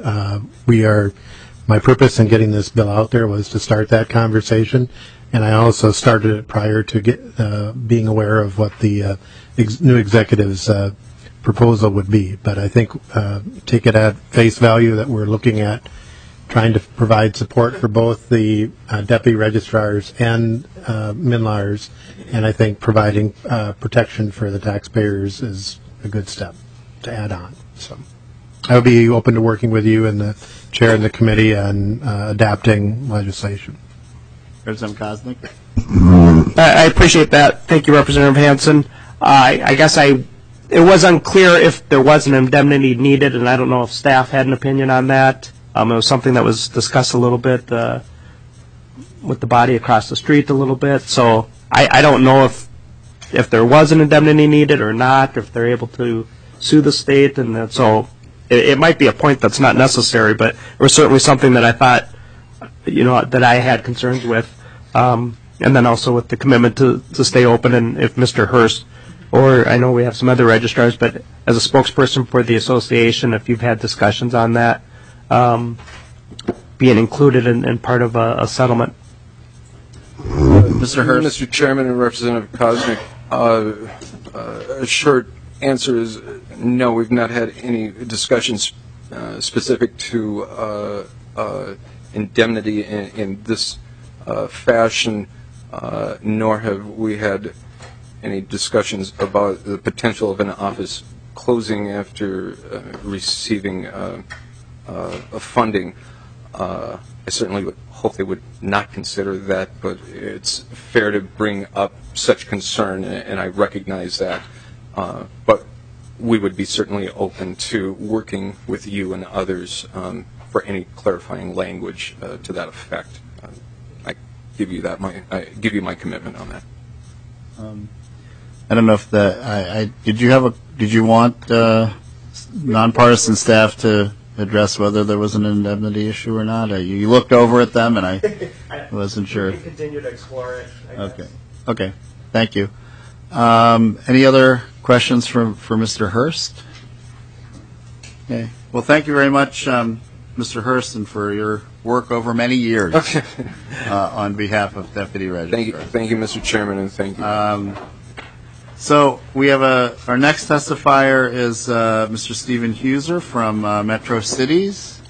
My purpose in getting this bill out there was to start that conversation, and I also started it prior to being aware of what the new executive's proposal would be. But I think take it at face value that we're looking at trying to provide support for both the deputy registrars and MNLARs, and I think providing protection for the taxpayers is a good step to add on. So I will be open to working with you and the chair and the committee on adapting legislation.
Representative Koznick.
I appreciate that. Thank you, Representative Hansen. I guess it was unclear if there was an indemnity needed, and I don't know if staff had an opinion on that. It was something that was discussed a little bit with the body across the street a little bit. So I don't know if there was an indemnity needed or not, or if they're able to sue the state. And so it might be a point that's not necessary, but it was certainly something that I thought, that I had concerns with. And then also with the commitment to stay open, and if Mr. Hurst, or I know we have some other registrars, but as a spokesperson for the association, if you've had discussions on that, being included in part of a settlement.
Mr. Hurst.
Mr. Chairman and Representative Koznick, a short answer is no, we've not had any discussions specific to indemnity in this fashion, nor have we had any discussions about the potential of an office closing after receiving funding. I certainly would hope they would not consider that, but it's fair to bring up such concern, and I recognize that. But we would be certainly open to working with you and others for any clarifying language to that effect. I give you my commitment on that.
I don't know if did you want nonpartisan staff to address whether there was an indemnity issue or not? You looked over at them, and I wasn't sure.
We continue to explore it.
Okay. Thank you. Any other questions for Mr. Hurst? Okay. Well, thank you very much, Mr. Hurston for your work over many years on behalf of Deputy Registrars.
Thank you, Mr. Chairman, and thank you.
So we have our next testifier is Mr. Stephen Huser from Metro Cities.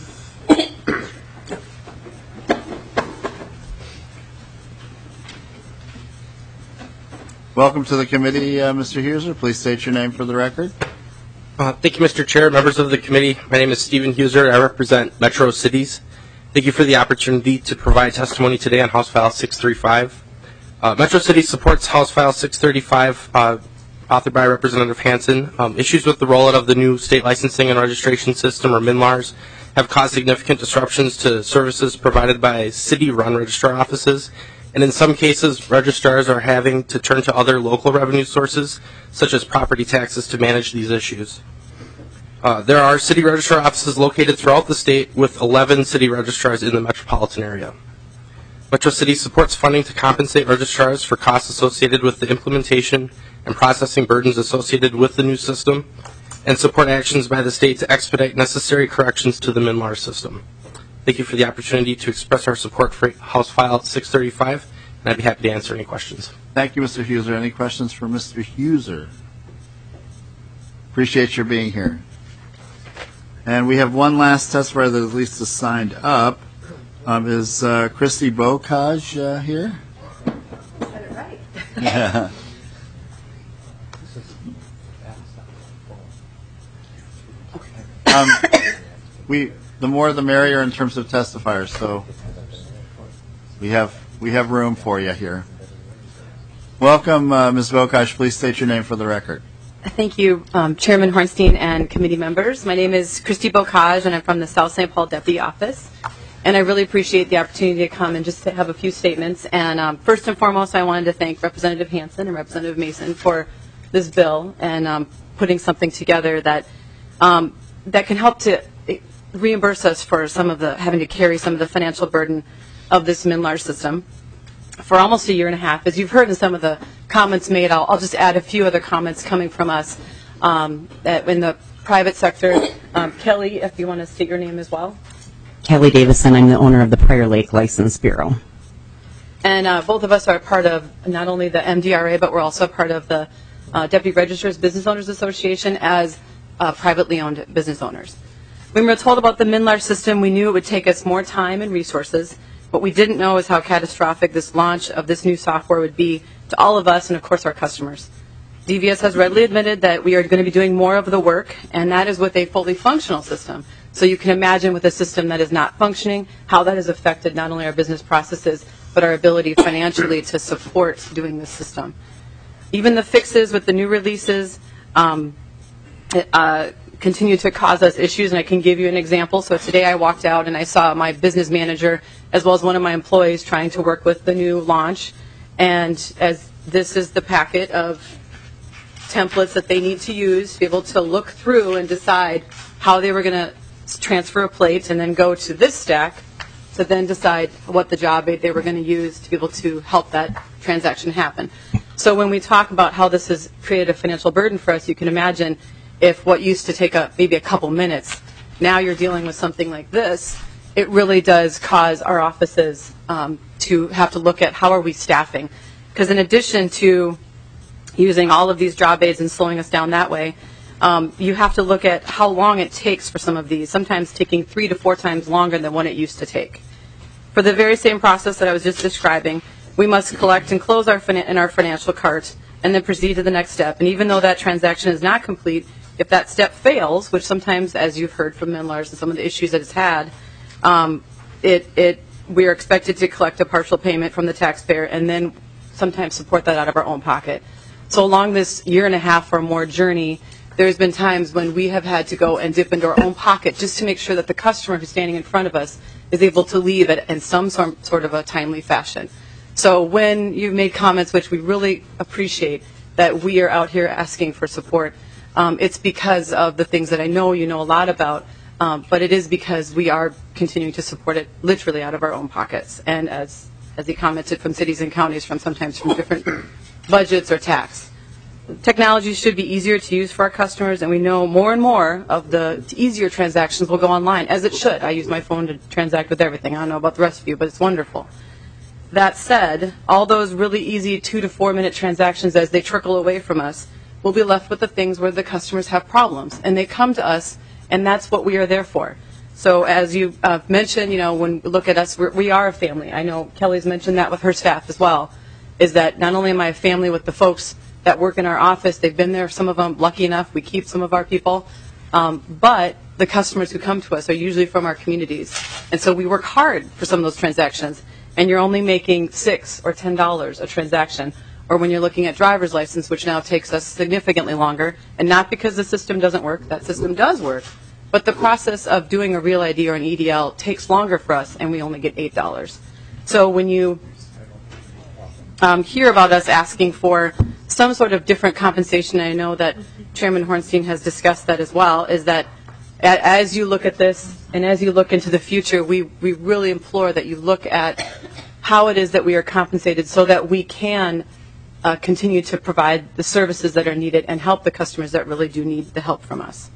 Welcome to the committee, Mr. Huser. Please state your name for the record.
Thank you, Mr. Chair, members of the committee. My name is Stephen Huser. I represent Metro Cities. Thank you for the opportunity to provide testimony today on House File 635. Metro Cities supports House File 635, authored by Representative Hansen. Issues with the rollout of the new state licensing and registration system, or MNLARS, have caused significant disruptions to services provided by city-run registrar offices. And in some cases, registrars are having to turn to other local revenue sources, such as property taxes, to manage these issues. There are city registrar offices located throughout the state, with 11 city registrars in the metropolitan area. Metro City supports funding to compensate registrars for costs associated with the implementation and processing burdens associated with the new system, and support actions by the state to expedite necessary corrections to the MNLARS system. Thank you for the opportunity to express our support for House File 635, and I'd be happy to answer any questions.
Thank you, Mr. Huser. Any questions for Mr. Huser? Appreciate your being here. And we have one last testifier that at least is signed up. Is Christy Bocage here?
Got it right.
Yeah. The more the merrier in terms of testifiers, so we have room for you here. Welcome, Ms. Bocage. Please state your name for the record.
Thank you, Chairman Hornstein and committee members. My name is Christy Bocage, and I'm from the South St. Paul Deputy Office. And I really appreciate the opportunity to come and just to have a few statements. And first and foremost, I wanted to thank Representative Hansen and Representative Mason for this bill and putting something together that can help to reimburse us for having to carry some of the financial burden of this MNLARS system for almost a year and a half. As you've heard in some of the comments made, I'll just add a few other comments coming from us that in the private sector. Kelly, if you want to state your name as well.
Kelly Davison. I'm the owner of the Prior Lake License Bureau.
And both of us are part of not only the MDRA, but we're also part of the Deputy Registrars Business Owners Association as privately owned business owners. When we were told about the MNLARS system, we knew it would take us more time and resources. What we didn't know is how catastrophic this launch of this new software would be to all of us and, of course, our customers. DVS has readily admitted that we are going to be doing more of the work, and that is with a fully functional system. So you can imagine with a system that is not functioning, how that has affected not only our business processes, but our ability financially to support doing this system. Even the fixes with the new releases continue to cause us issues, and I can give you an example. So today I walked out and I saw my business manager as well as one of my employees trying to work with the new launch, and as this is the packet of templates that they need to use to be able to look through and decide how they were going to transfer a plate and then go to this stack to then decide what the job aid they were going to use to be able to help that transaction happen. So when we talk about how this has created a financial burden for us, you can imagine if what used to take maybe a couple minutes, now you're dealing with something like this, it really does cause our offices to have to look at how are we staffing. Because in addition to using all of these job aids and slowing us down that way, you have to look at how long it takes for some of these, sometimes taking 3 to 4 times longer than what it used to take. For the very same process that I was just describing, we must collect and close our financial cart and then proceed to the next step. And even though that transaction is not complete, if that step fails, which sometimes, as you've heard from MNLARS and some of the issues that it's had, we are expected to collect a partial payment from the taxpayer and then sometimes support that out of our own pocket. So along this year and a half or more journey, there's been times when we have had to go and dip into our own pocket just to make sure that the customer who's standing in front of us is able to leave it in some sort of a timely fashion. So when you've made comments, which we really appreciate, that we are out here asking for support, it's because of the things that I know you know a lot about, but it is because we are continuing to support it literally out of our own pockets. And as he commented, from cities and counties, sometimes from different budgets or tax. technology should be easier to use for our customers, and we know more and more of the easier transactions will go online, as it should. I use my phone to transact with everything. I don't know about the rest of you, but it's wonderful. That said, all those really easy 2 to 4 minute transactions, as they trickle away from us, we'll be left with the things where the customers have problems, and they come to us, and that's what we are there for. So as you mentioned, when we look at us, we are a family. I know Kelly's mentioned that with her staff as well, is that not only am I a family with the folks that work in our office, they've been there, some of them lucky enough, we keep some of our people, but the customers who come to us are usually from our communities. And so we work hard for some of those transactions, and you're only making $6 or $10 a transaction. Or when you're looking at driver's license, which now takes us significantly longer, and not because the system doesn't work, that system does work, but the process of doing a real ID or an EDL takes longer for us, and we only get $8. So when you hear about us asking for some sort of different compensation, I know that Chairman Hornstein has discussed that as well, is that as you look at this and as you look into the future, we really implore that you look at how it is that we are compensated so that we can continue to provide the services that are needed and help the customers that really do need the help from us.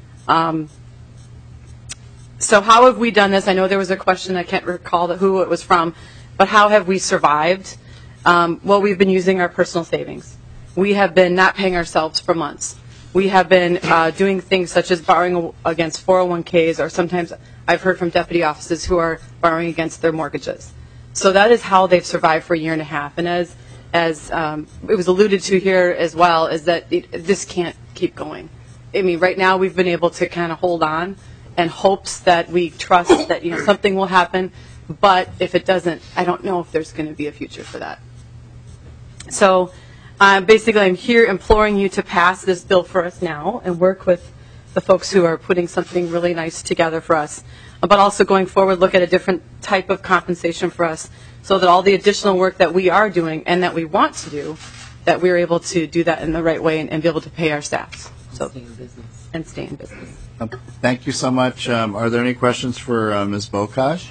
So how have we done this? I know there was a question, I can't recall who it was from, but how have we survived? Well, we've been using our personal savings. We have been not paying ourselves for months. We have been doing things such as borrowing against 401ks, or sometimes I've heard from deputy offices who are borrowing against their mortgages. So that is how they've survived for a year and a half. And as it was alluded to here as well, is that this can't keep going. I mean, right now we've been able to kind of hold on and hopes that we trust that something will happen, but if it doesn't, I don't know if there's going to be a future for that. So basically I'm here imploring you to pass this bill for us now and work with the folks who are putting something really nice together for us, but also going forward look at a different type of compensation for us so that all the additional work that we are doing and that we want to do, that we're able to do that in the right way and be able to pay our staffs. So, and stay in business.
Thank you so much. Are there any questions for Ms. Bokaj?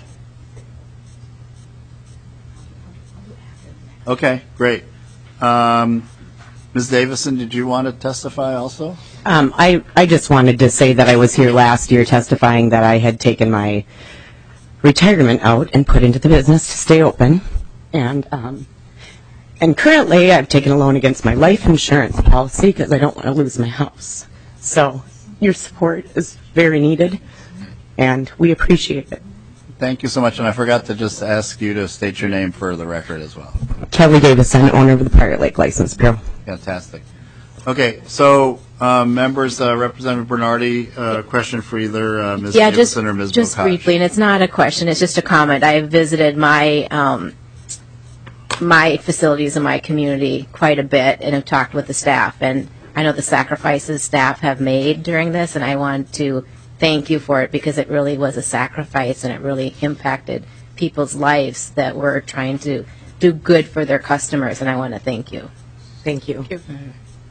Okay, great. Ms. Davison, did you want to testify also?
I just wanted to say that I was here last year testifying that I had taken my retirement out and put into the business to stay open. And currently I've taken a loan against my life insurance policy because I don't want to lose my house. So your support is very needed, and we appreciate it.
Thank you so much, and I forgot to just ask you to state your name for the record as well.
Kelly Davison, owner of the Pirate Lake License Bureau.
Fantastic. Okay, so members, Representative Bernardi, question for either Ms. Davison or Ms. Bokaj.
Just briefly, and it's not a question, it's just a comment. I have visited my my facilities in my community quite a bit and have talked with the staff, and I know the sacrifices staff have made during this, and I want to thank you for it because it really was a sacrifice and it really impacted people's lives that were trying to do good for their customers, and I want to thank you. Thank you.
Thank you.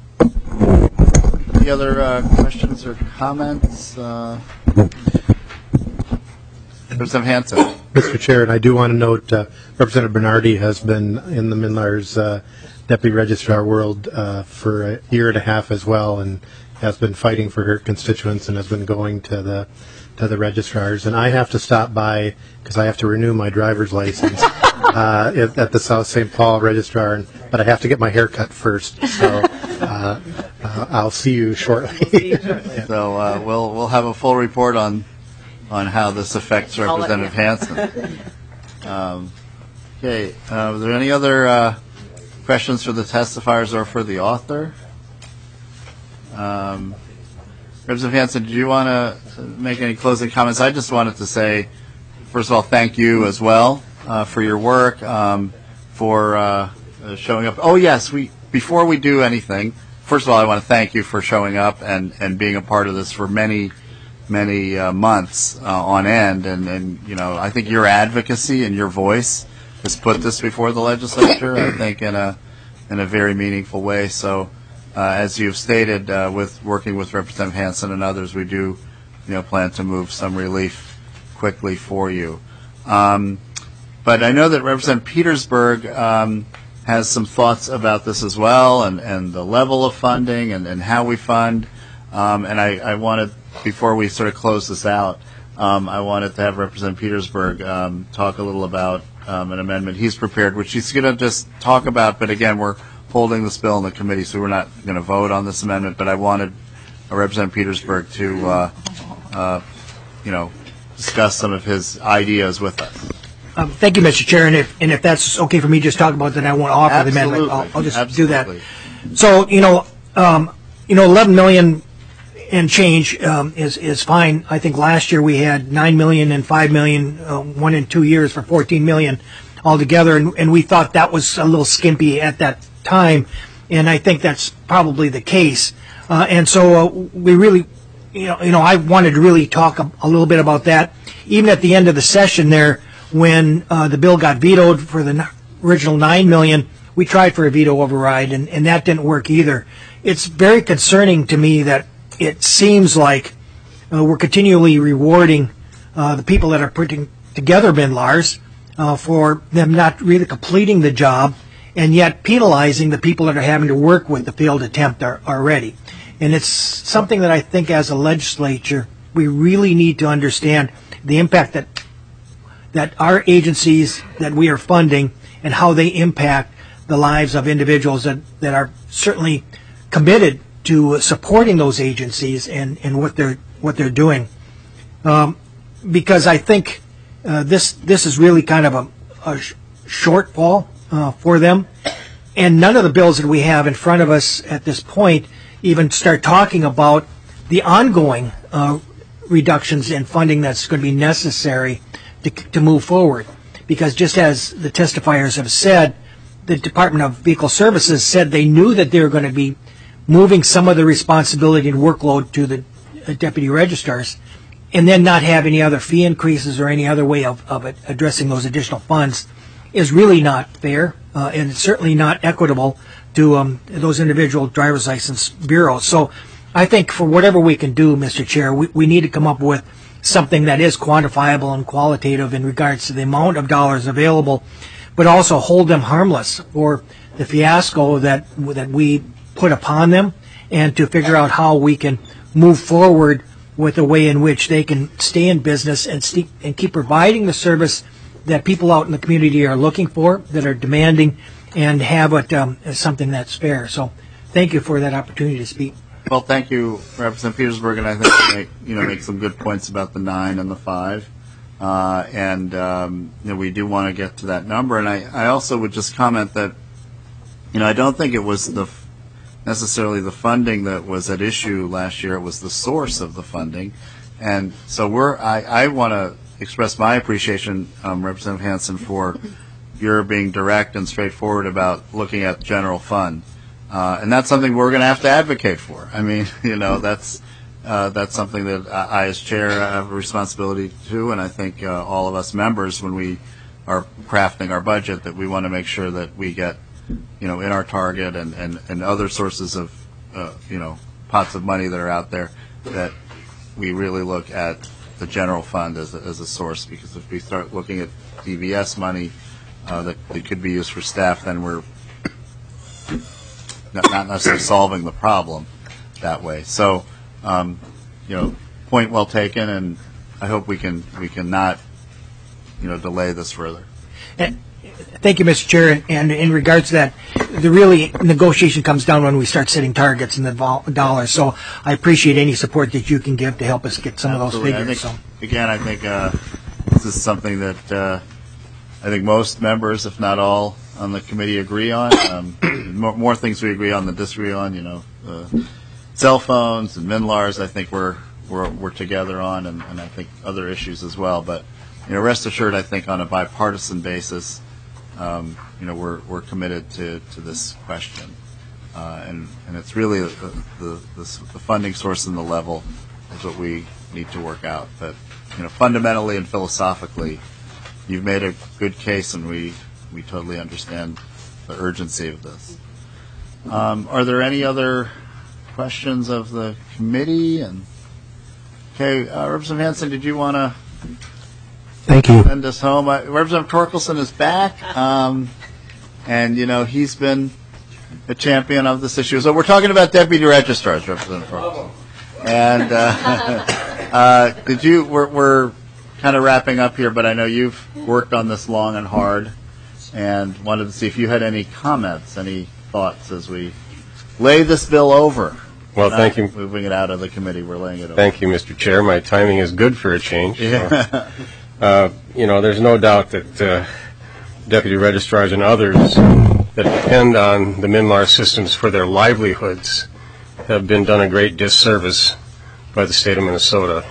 Any other questions or comments? Representative Hansen.
Mr. Chair, and I do want to note Representative Bernardi has been in the Minlar's Deputy Registrar world for a year and a half as well, and has been fighting for her constituents and has been going to the registrars. And I have to stop by because I have to renew my driver's license at the South St. Paul Registrar, but I have to get my hair cut first. So I'll see you shortly.
So we'll have a full report on how this affects Representative Hansen. Okay, are there any other questions for the testifiers or for the author? Representative Hansen, do you want to make any closing comments? I just wanted to say, first of all, thank you as well for your work, for showing up. Oh, yes, before we do anything, first of all, I want to thank you for showing up and being a part of this for many months on end, and you know, I think your advocacy and your voice has put this before the legislature, I think, in a very meaningful way. So, as you've stated, with working with Representative Hansen and others, we do, plan to move some relief quickly for you. But I know that Representative Petersburg has some thoughts about this as well, and the level of funding and how we fund. And I wanted, before we sort of close this out, I wanted to have Representative Petersburg talk a little about an amendment he's prepared, which he's going to just talk about. But again, we're holding this bill in the committee, so we're not going to vote on this amendment. But I wanted Representative Petersburg to, discuss some of his ideas with us.
Thank you, Mr. Chair. And if that's okay for me, just talk about that. I won't offer the amendment. I'll just do that. So 11 million and change is fine. I think last year we had 9 million and 5 million, 1 and 2 years for 14 million altogether, and we thought that was a little skimpy at that time, and I think that's probably the case. And so we really, I wanted to really talk a little bit about that. Even at the end of the session there, when the bill got vetoed for the original 9 million, we tried for a veto override, and that didn't work either. It's very concerning to me that it seems like we're continually rewarding the people that are putting together MNLARs for them not really completing the job, and yet penalizing the people that are having to work with the failed attempt already. And it's something that I think as a legislature we really need to understand the impact that our agencies that we are funding and how they impact the lives of individuals that are certainly committed to supporting those agencies and what they're doing. Because I think this is really kind of a shortfall for them. And none of the bills that we have in front of us at this point even start talking about the ongoing reductions in funding that's going to be necessary to move forward. Because just as the testifiers have said, the Department of Vehicle Services said they knew that they were going to be moving some of the responsibility and workload to the deputy registrars, and then not have any other fee increases or any other way of addressing those additional funds is really not fair, and it's certainly not equitable to those individual driver's license bureaus. So I think for whatever we can do, Mr. Chair, we need to come up with something that is quantifiable and qualitative in regards to the amount of dollars available, but also hold them harmless for the fiasco that we put upon them, and to figure out how we can move forward with a way in which they can stay in business and keep providing the service that people out in the community are looking for, that are demanding, and have it as something that's fair. So thank you for that opportunity to speak.
Well, thank you, Representative Petersburg, and I think you make some good points about the 9 and the 5. We do want to get to that number. And I also would just comment that, I don't think it was necessarily the funding that was at issue last year. It was the source of the funding. And so I want to express my appreciation, Representative Hansen, for your being direct and straightforward about looking at general fund. And that's something we're going to have to advocate for. I mean, that's something that I, as chair, have a responsibility to, and I think all of us members, when we are crafting our budget, that we want to make sure that we get, in our target and other sources of, pots of money that are out there, that we really look at the general fund as a source. Because if we start looking at DVS money that could be used for staff, then we're not necessarily solving the problem that way. So, point well taken, and I hope we can not, delay this further.
Thank you, Mr. Chair. And in regards to that, the really negotiation comes down when we start setting targets in the dollars. So I appreciate any support that you can give to help us get some of those figures.
I think this is something that I think most members, if not all, on the committee agree on. More things we agree on than disagree on. Cell phones and MNLARs, I think we're together on, and I think other issues as well. But rest assured, I think on a bipartisan basis, we're committed to this question, and it's really the funding source and the level is what we need to work out. But fundamentally and philosophically, you've made a good case, and we totally understand the urgency of this. Are there any other questions of the committee? Okay, Representative Hansen, did you want to?
Thank you.
Send us home. Representative Torkelson is back. and he's been a champion of this issue. So we're talking about deputy registrars, Representative Torkelson. And we're kind of wrapping up here, but I know you've worked on this long and hard, and wanted to see if you had any comments, any thoughts as we lay this bill over.
Well, thank you.
Moving it out of the committee, we're laying it over.
Thank you, Mr. Chair. My timing is good for a change.
Yeah.
So, there's no doubt that deputy registrars and others that depend on the MNLAR systems for their livelihoods have been done a great disservice by the state of Minnesota.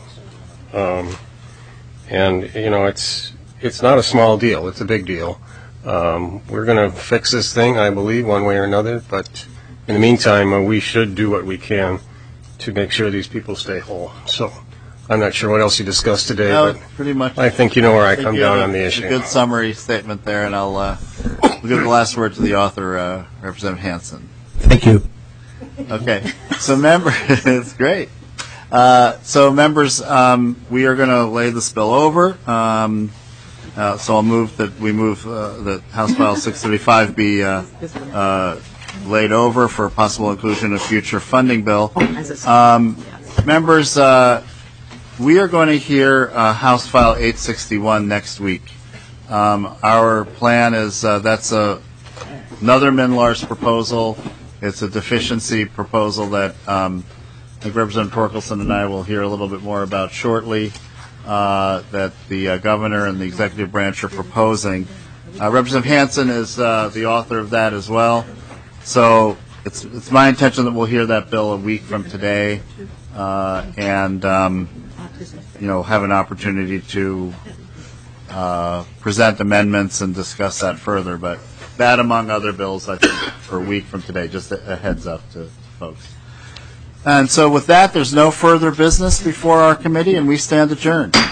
It's not a small deal. It's a big deal. We're going to fix this thing, I believe, one way or another, but in the meantime, we should do what we can to make sure these people stay whole. So I'm not sure what else you discussed today, but
pretty much.
I think you know where I come down on the issue.
A good summary statement there, and we'll give the last word to the author, Representative Hansen.
Thank you.
Okay. So members, it's great. So members, we are going to lay this bill over. So I'll move that that House File 635 be laid over for possible inclusion in a future funding bill. Members, we are going to hear House File 861 next week. Our plan is that's another MNLARS proposal. It's a deficiency proposal that I think Representative Torkelson and I will hear a little bit more about shortly, that the governor and the executive branch are proposing. Representative Hansen is the author of that as well. So it's my intention that we'll hear that bill a week from today, and have an opportunity to present amendments and discuss that further. But that, among other bills, I think, for a week from today, just a heads up to folks. And so with that, there's no further business before our committee, and we stand adjourned.